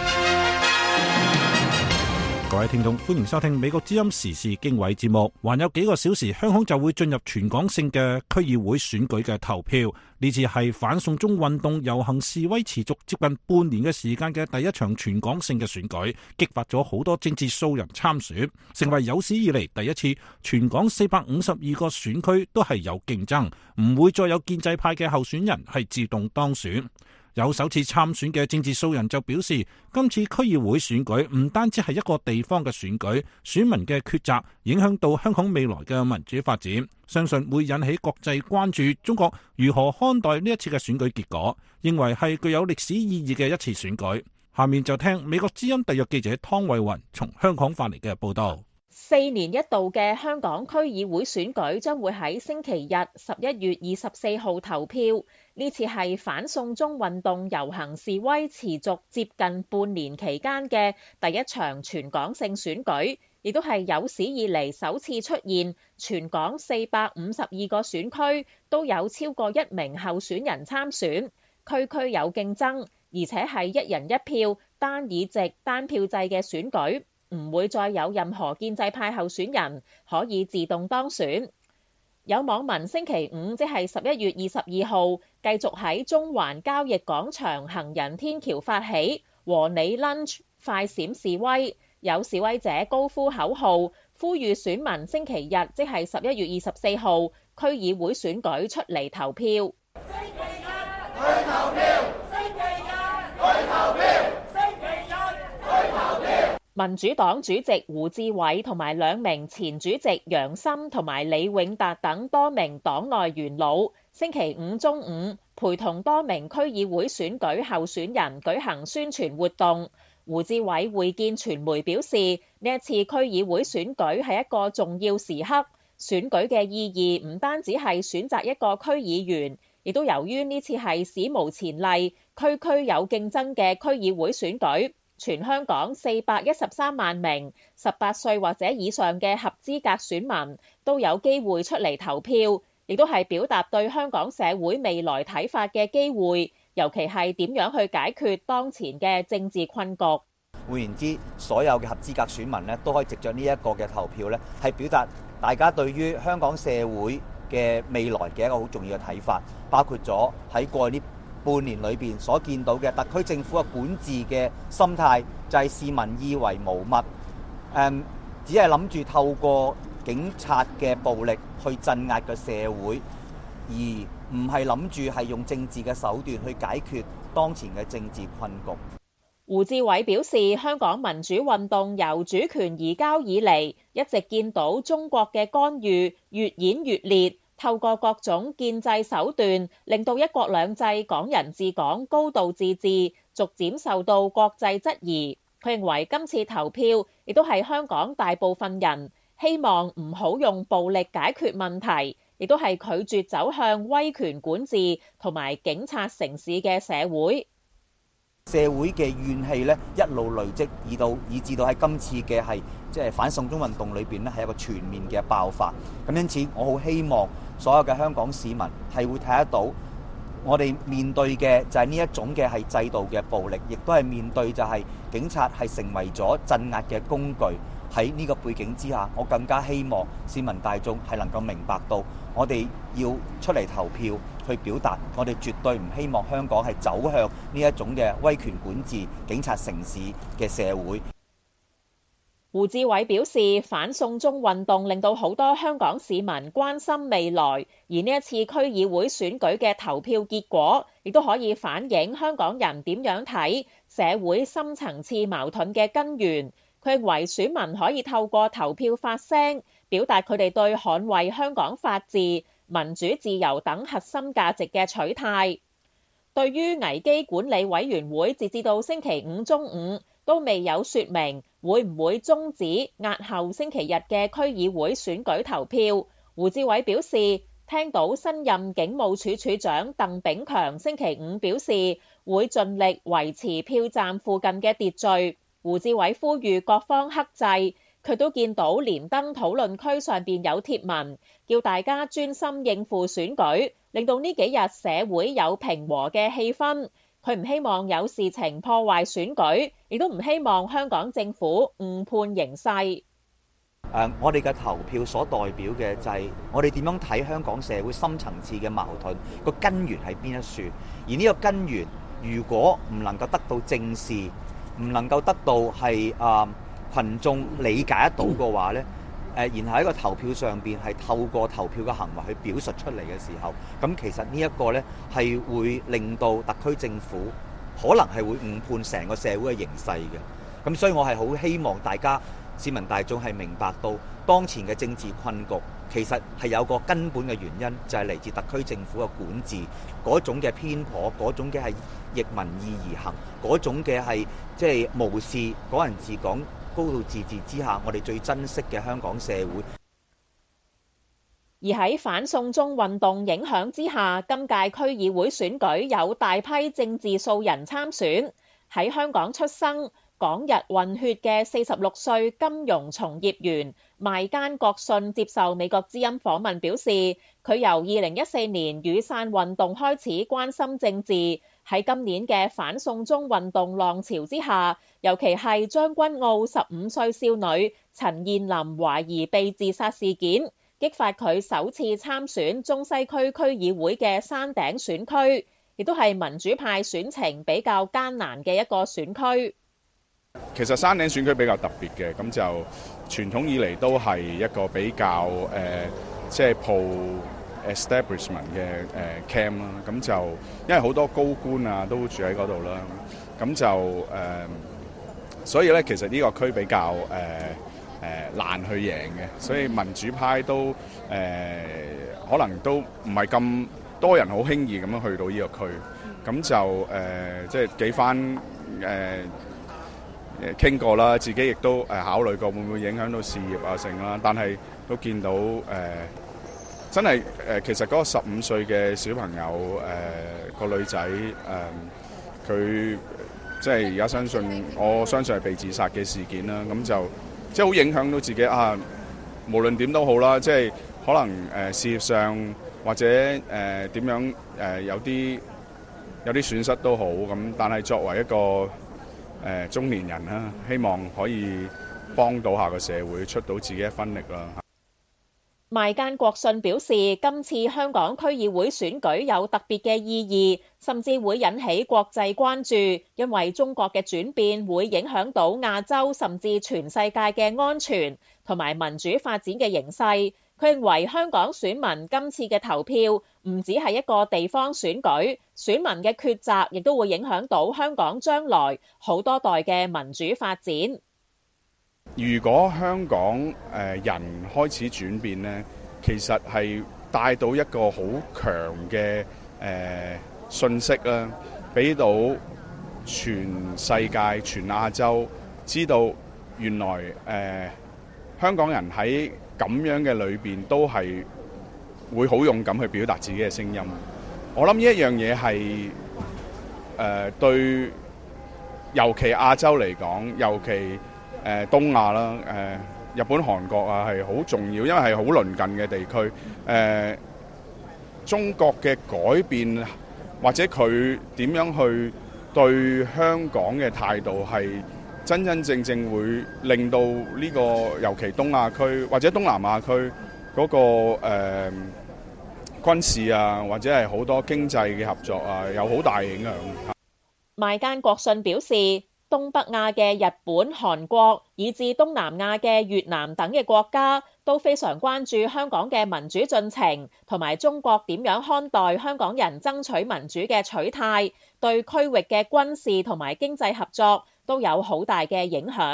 A: 各位聽眾，歡迎收聽美國之音時事經緯節目。還有幾個小時，香港就會進入全港性嘅區議會選舉嘅投票。呢次係反送中運動遊行示威持續接近半年嘅時間嘅第一場全港性嘅選舉，激發咗好多政治素人參選，成為有史以嚟第一次全港四百五十二個選區都係有競爭，唔會再有建制派嘅候選人係自動當選。有首次參選嘅政治素人就表示，今次區議會選舉唔單止係一個地方嘅選舉，選民嘅抉擇影響到香港未來嘅民主發展，相信會引起國際關注中國如何看待呢一次嘅選舉結果，認為係具有歷史意義嘅一次選舉。下面就聽美國之音特約記者湯慧雲從香港發嚟嘅報道。
C: 四年一度嘅香港區議會選舉將會喺星期日十一月二十四號投票。呢次係反送中運動遊行示威持續接近半年期間嘅第一場全港性選舉，亦都係有史以嚟首次出現全港四百五十二個選區都有超過一名候選人參選，區區有競爭，而且係一人一票單議席單票制嘅選舉，唔會再有任何建制派候選人可以自動當選。有網民星期五即係十一月二十二號繼續喺中環交易廣場行人天橋發起和你 lunch 快閃示威，有示威者高呼口號，呼籲選民星期日即係十一月二十四號區議會選舉出嚟投票。星期日去投票，星期日去投票，星期日去投票。民主黨主席胡志偉同埋兩名前主席楊森同埋李永達等多名黨內元老，星期五中午陪同多名區議會選舉候選人舉行宣傳活動。胡志偉會見傳媒表示，呢一次區議會選舉係一個重要時刻，選舉嘅意義唔單止係選擇一個區議員，亦都由於呢次係史無前例、區區有競爭嘅區議會選舉。全香港四百一十三萬名十八歲或者以上嘅合資格選民都有機會出嚟投票，亦都係表達對香港社會未來睇法嘅機會，尤其係點樣去解決當前嘅政治困局。
H: 換言之，所有嘅合資格選民呢都可以藉着呢一個嘅投票呢，係表達大家對於香港社會嘅未來嘅一個好重要嘅睇法，包括咗喺過去呢半年裏邊所見到嘅特區政府嘅管治嘅心態，就係視民意為無物，誒，只係諗住透過警察嘅暴力去鎮壓個社會，而唔係諗住係用政治嘅手段去解決當前嘅政治困局。
C: 胡志偉表示，香港民主運動由主權移交以嚟，一直見到中國嘅干預越演越烈，透過各種建制手段，令到一國兩制、港人治港、高度自治逐漸受到國際質疑。佢認為今次投票亦都係香港大部分人希望唔好用暴力解決問題，亦都係拒絕走向威權管治同埋警察城市嘅社會。
H: 社會嘅怨氣咧一路累積，以到以至到喺今次嘅係即係反送中運動裏邊咧係一個全面嘅爆發。咁因此，我好希望所有嘅香港市民係會睇得到，我哋面對嘅就係呢一種嘅係制度嘅暴力，亦都係面對就係警察係成為咗鎮壓嘅工具。喺呢個背景之下，我更加希望市民大眾係能夠明白到，我哋要出嚟投票去表達，我哋絕對唔希望香港係走向呢一種嘅威權管治、警察城市嘅社會。
C: 胡志偉表示，反送中運動令到好多香港市民關心未來，而呢一次區議會選舉嘅投票結果，亦都可以反映香港人點樣睇社會深層次矛盾嘅根源。 佢認為選民可以透過投票發聲，表達佢哋對捍衛香港法治、民主自由等核心價值嘅取態。對於危機管理委員會截至到星期五中午都未有説明會唔會終止押後星期日嘅區議會選舉投票，胡志偉表示，聽到新任警務處處長鄧炳強星期五表示會盡力維持票站附近嘅秩序，胡志偉呼籲各方克制。佢都見到連登討論區上邊有貼文，叫大家專心應付選舉，令到呢幾日社會有平和嘅氣氛。佢唔希望有事情破壞選舉，亦都唔希望香港政府誤判形勢。
H: 誒，我哋嘅投票所代表嘅就係我哋點樣睇香港社會深層次嘅矛盾個根源喺邊一處，而呢個根源如果唔能夠得到正視，唔能夠得到係啊群眾理解得到嘅話咧，誒，然後喺個投票上邊係透過投票嘅行為去表述出嚟嘅時候，咁其實呢一個咧係會令到特區政府可能係會誤判成個社會嘅形勢嘅。咁所以我係好希望大家市民大眾係明白到當前嘅政治困局其實係有個根本嘅原因，就係嚟自特區政府嘅管治嗰種嘅偏頗，嗰種嘅係逆民意而行，嗰種嘅係即係無視港人治港、高度自治之下，我哋最珍惜嘅香港社會。
C: 而喺反送中運動影響之下，今屆區議會選舉有大批政治素人參選。喺香港出生、港日混血嘅四十六歲金融從業員邁奸國信接受美國之音訪問表示，佢由二零一四年雨傘運動開始關心政治，喺今年嘅反送中運動浪潮之下，尤其係將軍澳十五歲少女陳彥霖懷疑被自殺事件，激發佢首次參選中西區區議會嘅山頂選區，亦都係民主派選情比較艱難嘅一個選區。
I: 其實山頂選區比較特別嘅，咁就傳統以嚟都係一個比較誒，即係 pro-establishment 嘅誒 camp 啦。咁就因為好多高官啊都住喺嗰度啦，咁就誒、呃，所以咧其實呢個區比較誒誒、呃、難去贏嘅，所以民主派都誒、呃、可能都唔係咁多人好輕易咁樣去到呢個區。咁就誒、呃、即係幾番誒。呃傾過啦，自己亦都誒考慮過會唔會影響到事業啊成啦，但係都見到誒、呃、真係誒、呃、其實嗰個十五歲嘅小朋友誒、呃、個女仔誒佢即係而家相信我相信係被自殺嘅事件啦，咁就即係好影響到自己啊！無論點都好啦，即係可能誒、呃、事業上或者誒點、呃、樣誒、呃、有啲有啲損失都好咁，但係作為一個誒中年人啦，希望可以幫到下個社會，出到自己一分力啦。
C: 邁奸國信表示，今次香港區議會選舉有特別嘅意義，甚至會引起國際關注，因為中國嘅轉變會影響到亞洲甚至全世界嘅安全同埋民主發展嘅形勢。佢認為香港選民今次嘅投票唔只係一個地方選舉，選民嘅抉擇亦都會影響到香港將來好多代嘅民主發展。
I: 如果香港誒人開始轉變呢，其實係帶到一個好強嘅誒信息啦，俾到全世界、全亞洲知道原來誒、呃、香港人喺咁樣嘅裏邊都係會好勇敢去表達自己嘅聲音。我諗呢一樣嘢係誒對，尤其亞洲嚟講，尤其誒、呃、東亞啦，誒、呃、日本、韓國啊係好重要，因為係好鄰近嘅地區。誒、呃、中國嘅改變或者佢點樣去對香港嘅態度係真真正正會令到呢個尤其東亞區或者東南亞區嗰個誒軍事啊，或者係好多經濟嘅合作啊，有好大影響。
C: 邁奸國信表示，東北亞嘅日本、韓國，以至東南亞嘅越南等嘅國家都非常關注香港嘅民主進程，同埋中國點樣看待香港人爭取民主嘅取態，對區域嘅軍事同埋經濟合作都有好大嘅影響。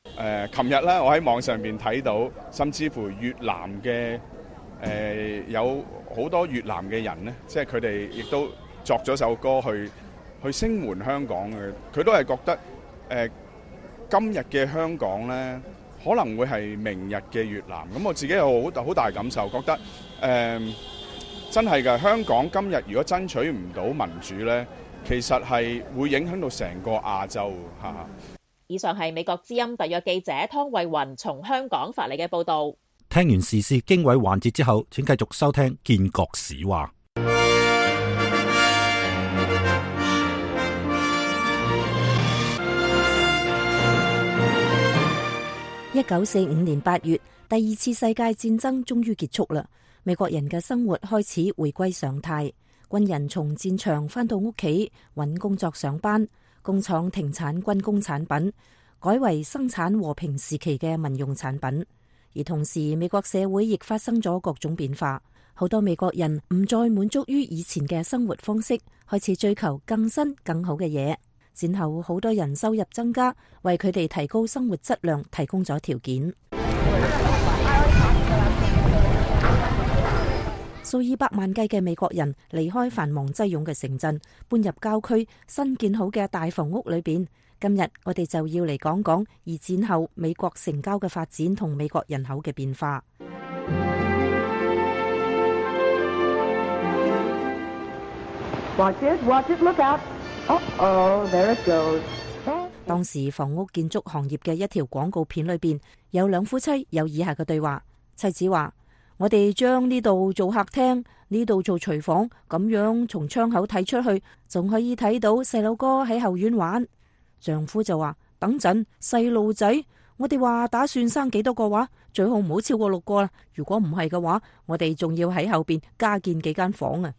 I: 誒，琴日咧，我喺網上面睇到，甚至乎越南嘅誒、呃、有好多越南嘅人呢，即係佢哋亦都作咗首歌去去聲援香港嘅。佢都係覺得誒、呃、今日嘅香港呢，可能會係明日嘅越南。咁我自己有好好大感受，覺得誒、呃、真係㗎。香港今日如果爭取唔到民主呢，其實係會影響到成個亞洲嚇。
C: 以上係美國之音特約記者湯慧雲從香港發嚟嘅報導。
A: 聽完時事經緯環節之後，請繼續收聽建國史話。
J: 一九四五年八月，第二次世界戰爭終於結束啦。美國人嘅生活開始回歸常態，軍人從戰場返到屋企揾工作上班。工廠停產軍工產品，改為生產和平時期嘅民用產品。而同時，美國社會亦發生咗各種變化，好多美國人唔再滿足於以前嘅生活方式，開始追求更新更好嘅嘢。戰後好多人收入增加，為佢哋提高生活質量提供咗條件。數以百萬計嘅美國人離開繁忙擠擁嘅城鎮，搬入郊區新建好嘅大房屋裏邊。今日我哋就要嚟講講二戰後美國城郊嘅發展同美國人口嘅變化。
K: Watch it, watch it, look out. Uh-oh, there it goes.
J: 當時房屋建築行業嘅一條廣告片裏邊，有兩夫妻有以下嘅對話。妻子話：我哋將呢度做客廳，呢度做廚房，咁樣從窗口睇出去，仲可以睇到細路哥喺後院玩。丈夫就話：等陣細路仔，我哋話打算生幾多個話，最好唔好超過六個啦。如果唔係嘅話，我哋仲要喺後邊加建幾間房啊。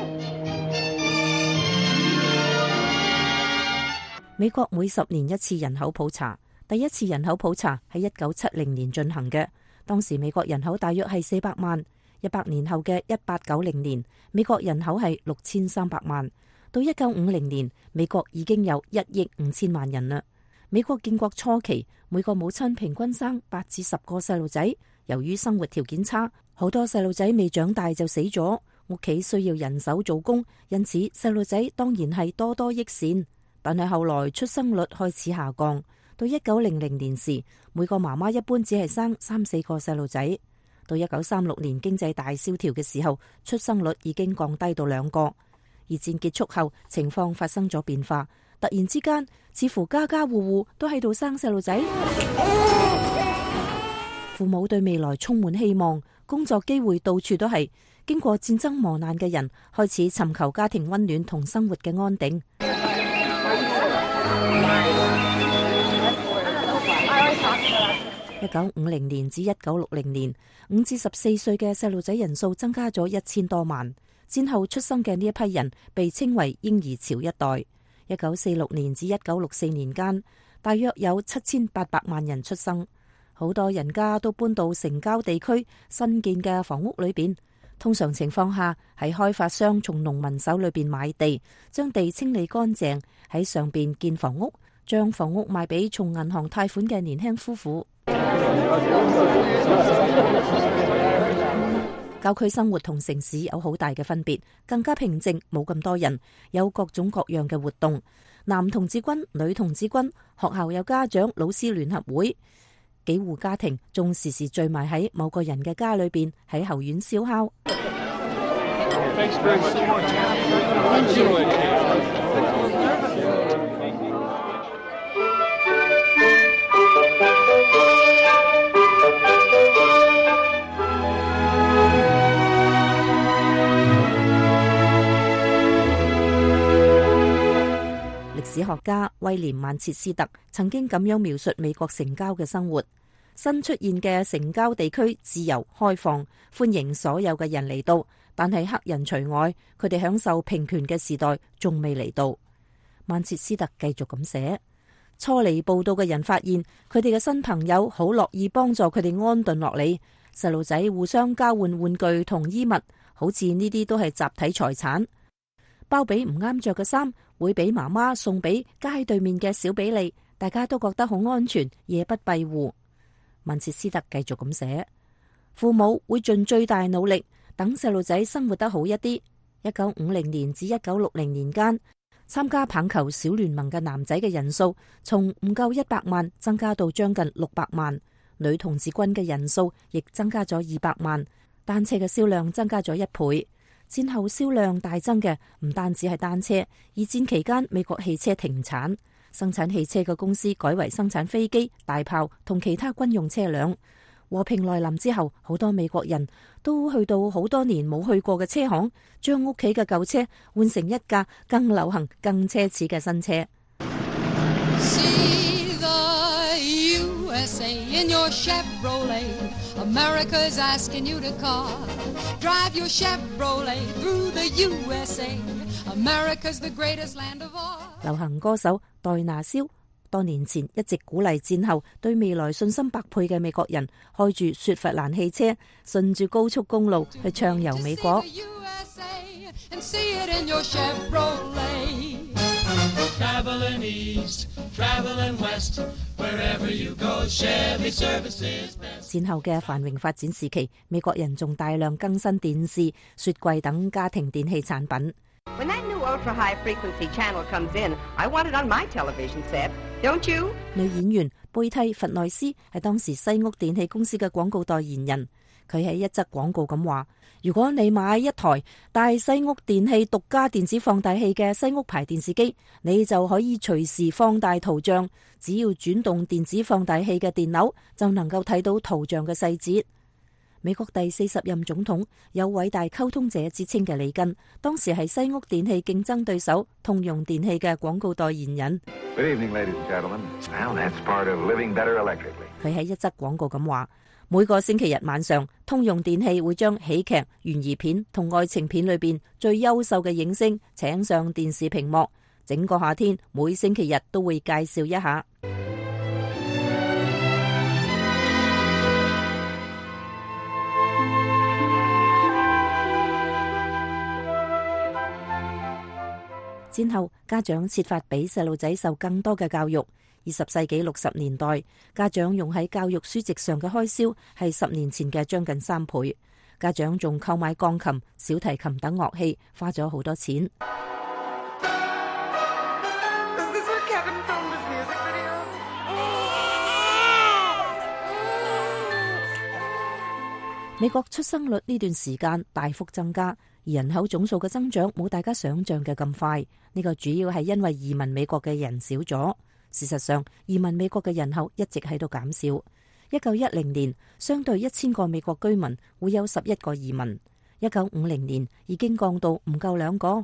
J: 美國每十年一次人口普查，第一次人口普查喺一九七零年進行嘅。當時美國人口大約係四百萬，一百年後嘅一八九零年，美國人口係六千三百萬，到一九五零年，美國已經有一億五千萬人啦。美國建國初期，每個母親平均生八至十個細路仔。由於生活條件差，好多細路仔未長大就死咗，屋企需要人手做工，因此細路仔當然係多多益善。但係後來出生率開始下降，到一九零零年時，每個媽媽一般只係生三四個細路仔。到一九三六年經濟大蕭條嘅時候，出生率已經降低到兩個。二戰結束後，情況發生咗變化，突然之間，似乎家家戶戶都喺度生細路仔。父母對未來充滿希望，工作機會到處都係。經過戰爭磨難嘅人開始尋求家庭溫暖同生活嘅安定。一九五零年至一九六零年，五至十四歲嘅細路仔人數增加咗一千多萬。戰後出生嘅呢一批人被稱為嬰兒潮一代。一九四六年至一九六四年間，大約有七千八百萬人出生。好多人家都搬到城郊地區新建嘅房屋裏邊。通常情況下，係開發商從農民手裏邊買地，將地清理乾淨，喺上邊建房屋，將房屋賣俾從銀行貸款嘅年輕夫婦。郊區生活同城市有好大嘅分別，更加平靜，冇咁多人，有各種各樣嘅活動，男童子軍、女童子軍，學校有家長老師聯合會，幾戶家庭仲時時聚埋喺某個人嘅家裏邊，喺後院燒烤。歷史學家威廉曼徹斯特曾經咁樣描述美國城郊嘅生活：新出現嘅城郊地區自由開放，歡迎所有嘅人嚟到，但係黑人除外，佢哋享受平權嘅時代仲未嚟到。曼徹斯特繼續咁寫：初嚟報道嘅人發現，佢哋嘅新朋友好樂意幫助佢哋安頓落嚟，細路仔互相交換玩具同衣物，好似呢啲都係集體財產。包俾唔啱着嘅衫，會俾媽媽送俾街對面嘅小比利， 大家都覺得好安全，夜不閉戶。曼徹斯特繼續咁寫，父母會盡最大努力等細路仔生活得好一啲。一九五零年至一九六零年間，參加棒球小聯盟嘅男仔嘅人數從唔夠一百萬增加到將近六百萬，女童子軍嘅人數亦增加咗二百萬，單車嘅銷量增加咗一倍。戰後銷量大增嘅唔單止係單車，二戰期間美國汽車停產，生產汽車嘅公司改為生產飛機、大炮同其他軍用車輛。和平來臨之後，好多美國人都去到好多年冇去過嘅車行，將屋企嘅舊車換成一架更流行、更奢侈嘅新車。See the U S A in your Chevrolet, America's asking you to call. Drive your Chevrolet through the U S A, America's the greatest land of all. 流行歌手戴拿蕭多年前一直鼓勵戰後對未來信心百倍嘅美國人，開住雪佛蘭汽車，順住高速公路去暢遊美國。戰後嘅繁榮發展時期，美國人仲大量更新電視、雪櫃等家庭電器產品。
K: When that new ultra-high frequency channel comes in, I want it on my television set, don't you?
J: 女演員貝蒂·弗內斯係當時西屋電器公司嘅廣告代言人。佢喺一則廣告咁話：如果你買一台帶西屋電器獨家電子放大器嘅西屋牌電視機，你就可以隨時放大圖像，只要轉動電子放大器嘅電鈕，就能夠睇到圖像嘅細節。美國第四十任總統，有偉大溝通者之稱嘅里根，當時係西屋電器競爭對手通用電器嘅廣告代言人。
L: Good evening, ladies and gentlemen. Well, that's part of living better electrically.
J: 佢喺一則廣告咁話：每個星期日晚上，通用電器會將喜劇、懸疑片同愛情片裏邊最優秀嘅影星請上電視屏幕，整個夏天每星期日都會介紹一下。戰後，家長設法俾細路仔受更多嘅教育。二十世紀六十年代，家長用喺教育書籍上嘅開銷係十年前嘅將近三倍。家長仲購買鋼琴、小提琴等樂器，花咗好多錢。美國出生率呢段時間大幅增加，而人口總數嘅增長冇大家想象嘅咁快。呢個主要係因為移民美國嘅人少咗。事實上，移民美國嘅人口一直喺度減少。一九一零年，相對一千個美國居民會有十一個移民；一九五零年已經降到唔夠兩個。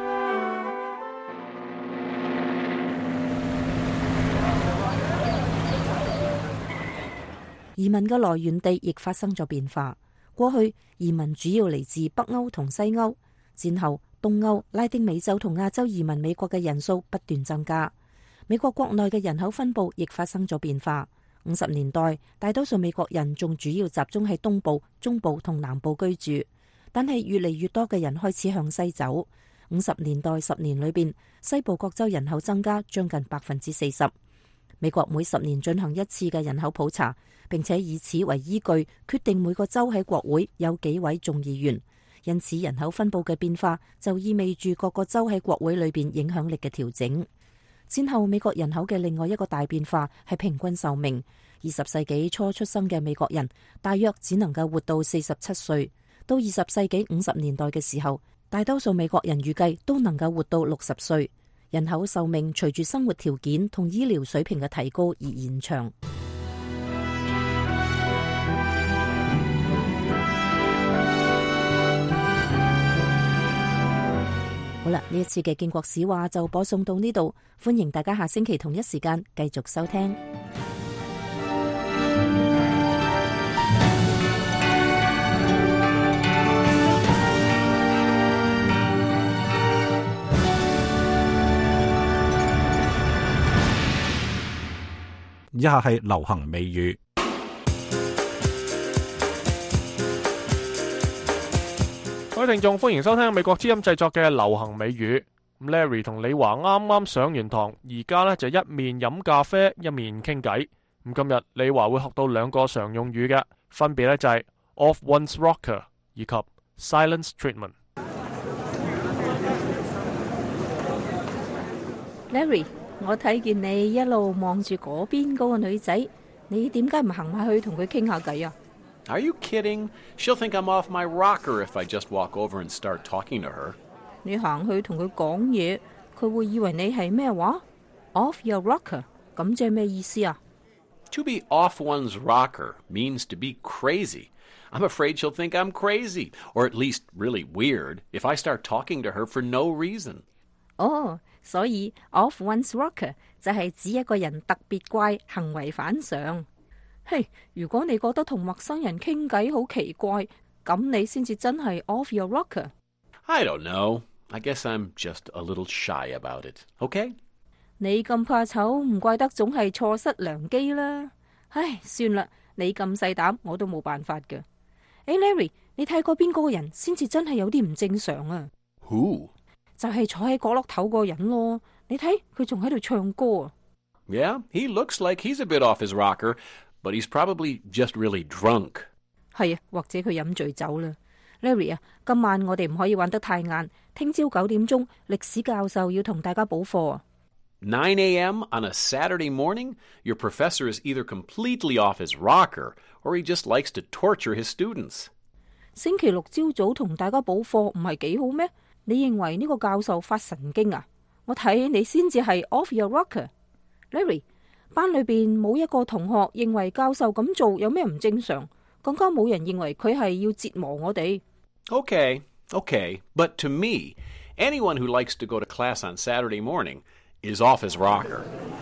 J: 移民嘅來源地亦發生咗變化。過去移民主要嚟自北歐同西歐，戰後東歐、拉丁美洲同亞洲移民美國嘅人數不斷增加。美國國內嘅人口分佈亦發生咗變化。五十年代，大多數美國人仲主要集中喺東部、中部同南部居住，但係越嚟越多嘅人開始向西走。五十年代十年裏邊，西部各州人口增加將近百分之四十。美國每十年進行一次嘅人口普查，並且以此為依據決定每個州喺國會有幾位眾議員。因此，人口分佈嘅變化就意味住各個州喺國會裏邊影響力嘅調整。戰後美國人口嘅另外一個大變化係平均壽命。二十世紀初出生嘅美國人大約只能夠活到四十七歲，到二十世紀五十年代嘅時候，大多數美國人預計都能夠活到六十歲。人口壽命隨住生活條件同醫療水平嘅提高而延長。好啦，呢一次嘅建國史話就播送到呢度，歡迎大家下星期同一時間繼續收聽。
A: 以下係流行美語。
B: 各位聽眾，歡迎收聽美國之音製作嘅流行美語。 Larry 同李華啱啱上完堂，而家呢就一面飲咖啡，一面傾偈。咁今日李華會學到兩個常用語嘅，分別呢就係 off one's rocker 以及 silence
J: treatment。Larry， 我睇見你一路望住嗰邊嗰個女仔，你點解唔行埋去同佢傾下偈啊？
M: Are you kidding? She'll think I'm off my rocker if I just walk over and start talking to her.
J: 你行去同佢講嘢，佢會以為你係咩話 ？Off your rocker， 咁即係咩意思啊？
M: To be off one's rocker means to be crazy. I'm afraid she'll think I'm crazy, or at least really weird, if I start talking to her for no reason.
J: 哦，所以 off one's rocker 就係指一個人特別怪，行為反常。嘿，如果你覺得同陌生人傾偈好奇怪，咁你先至真係 off your rocker。
M: I don't know. I guess I'm just a little shy about it. Okay?
J: 你咁怕醜，唔怪得總係錯失良機啦。唉，算啦，你咁細膽，我都冇辦法㗎。誒 Larry， 你睇過邊個人先至真係有啲唔正常啊？
M: Who?
J: 就係坐喺角落頭個人咯。你睇佢仲喺度唱歌啊。
M: Yeah, he looks like he's a bit off his rocker, but he's probably just really drunk.
J: 係啊，或者佢飲醉酒啦。Larry 啊，今晚我哋唔可以玩得太晏，聽朝九點鐘歷史教授要同大家補課啊。
M: nine a.m. on a Saturday morning? Your professor is either completely off his rocker, or he just likes to torture his students.
J: 星期六朝早同大家補課唔係幾好咩？你認為呢個教授發神經啊？我睇你先至係 off your rocker。Larry， 班裏邊冇一個同學認為教授咁做有咩唔正常，更加冇人認為佢係要折磨我哋。
M: Okay, okay, but to me, anyone who likes to go to class on Saturday morning is off his rocker.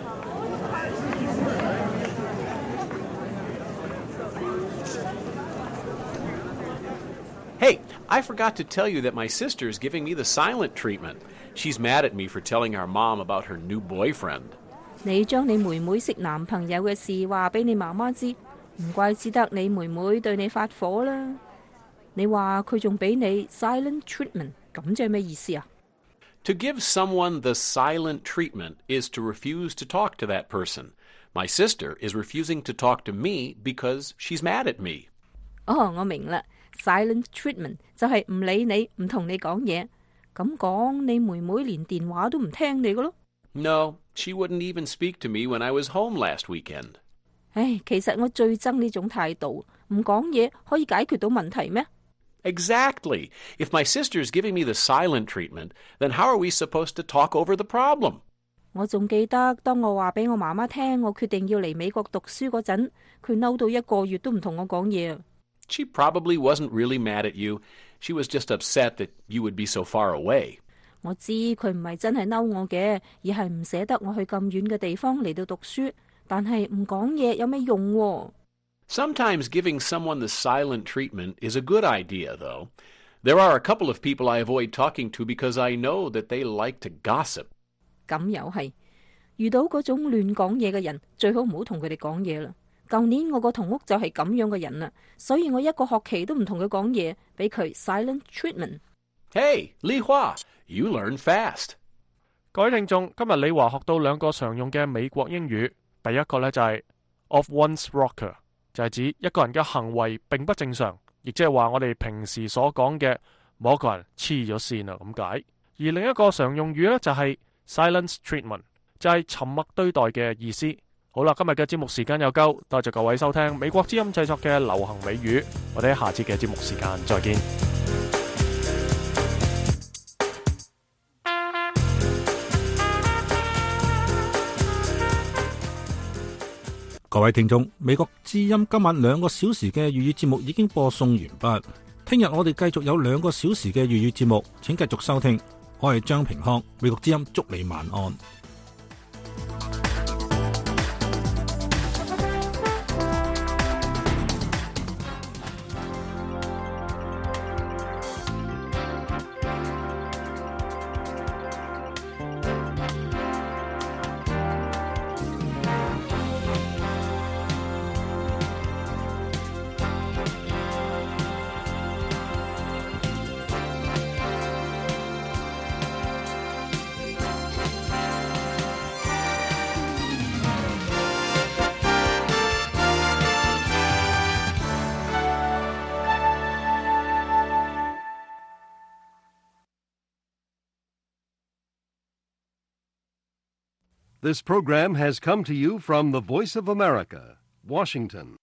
M: Hey, I forgot to tell you that my sister's giving me the silent treatment. She's mad at me for telling our mom about her new boyfriend.
J: 你將你妹妹識男朋友嘅事話俾你媽媽知，唔怪之得你妹妹對你發火啦。你話佢仲俾你 silent treatment， 咁即係咩意思啊？
M: To give someone the silent treatment is to refuse to talk to that person. My sister is refusing to talk to me because she's mad at me.
J: 哦，我明啦。Silent treatment 就係唔理你，唔同你講嘢。咁講，你妹妹連電話都唔聽你噶咯？
M: No, she wouldn't even speak to me when I was home last weekend.
J: 唉，其實我最憎呢種態度，唔講嘢可以解決到問題咩？
M: Exactly. If my sister's giving me the silent treatment, then how are we supposed to talk over the problem?
J: 我仲記得當我話俾我媽媽聽，我決定要嚟美國讀書嗰陣，佢嬲到一個月都唔同我講嘢。
M: She probably wasn't really mad at you. She was just upset that you would be so far away.
J: 我知佢唔係真係嬲我嘅，而係唔捨得我去咁遠嘅地方嚟到讀書。但係唔講嘢有咩用喎？
M: Sometimes giving someone the silent treatment is a good idea, though. There are a couple of people I avoid talking to because I know that they like to gossip.
J: 咁又係，遇到嗰種亂講嘢嘅人，最好唔好同佢哋講嘢啦。舊年我個同屋就係咁樣嘅人啦，所以我一個學期都唔同佢講嘢，俾佢 silent treatment。
M: Hey, Li Hua, you learn fast.
B: 各位聽眾，今日李華學到兩個常用嘅美國英語。第一個呢就係 off one's rocker， 就係指一個人嘅行為並不正常，亦即係話我哋平時所講嘅某一個人黐咗線啊咁解。而另一個常用語呢就係 silence treatment， 就係沉默對待嘅意思。好啦，今日嘅節目時間又夠，多謝各位收聽美國之音製作嘅流行美語，我哋喺下次嘅節目時間再見。
A: 各位聽眾，美國之音今晚兩個小時嘅粵語節目已經播送完畢，聽日我哋繼續有兩個小時嘅粵語節目，請繼續收聽。我係張平康，美國之音祝你晚安。
N: This program has come to you from the Voice of America, Washington.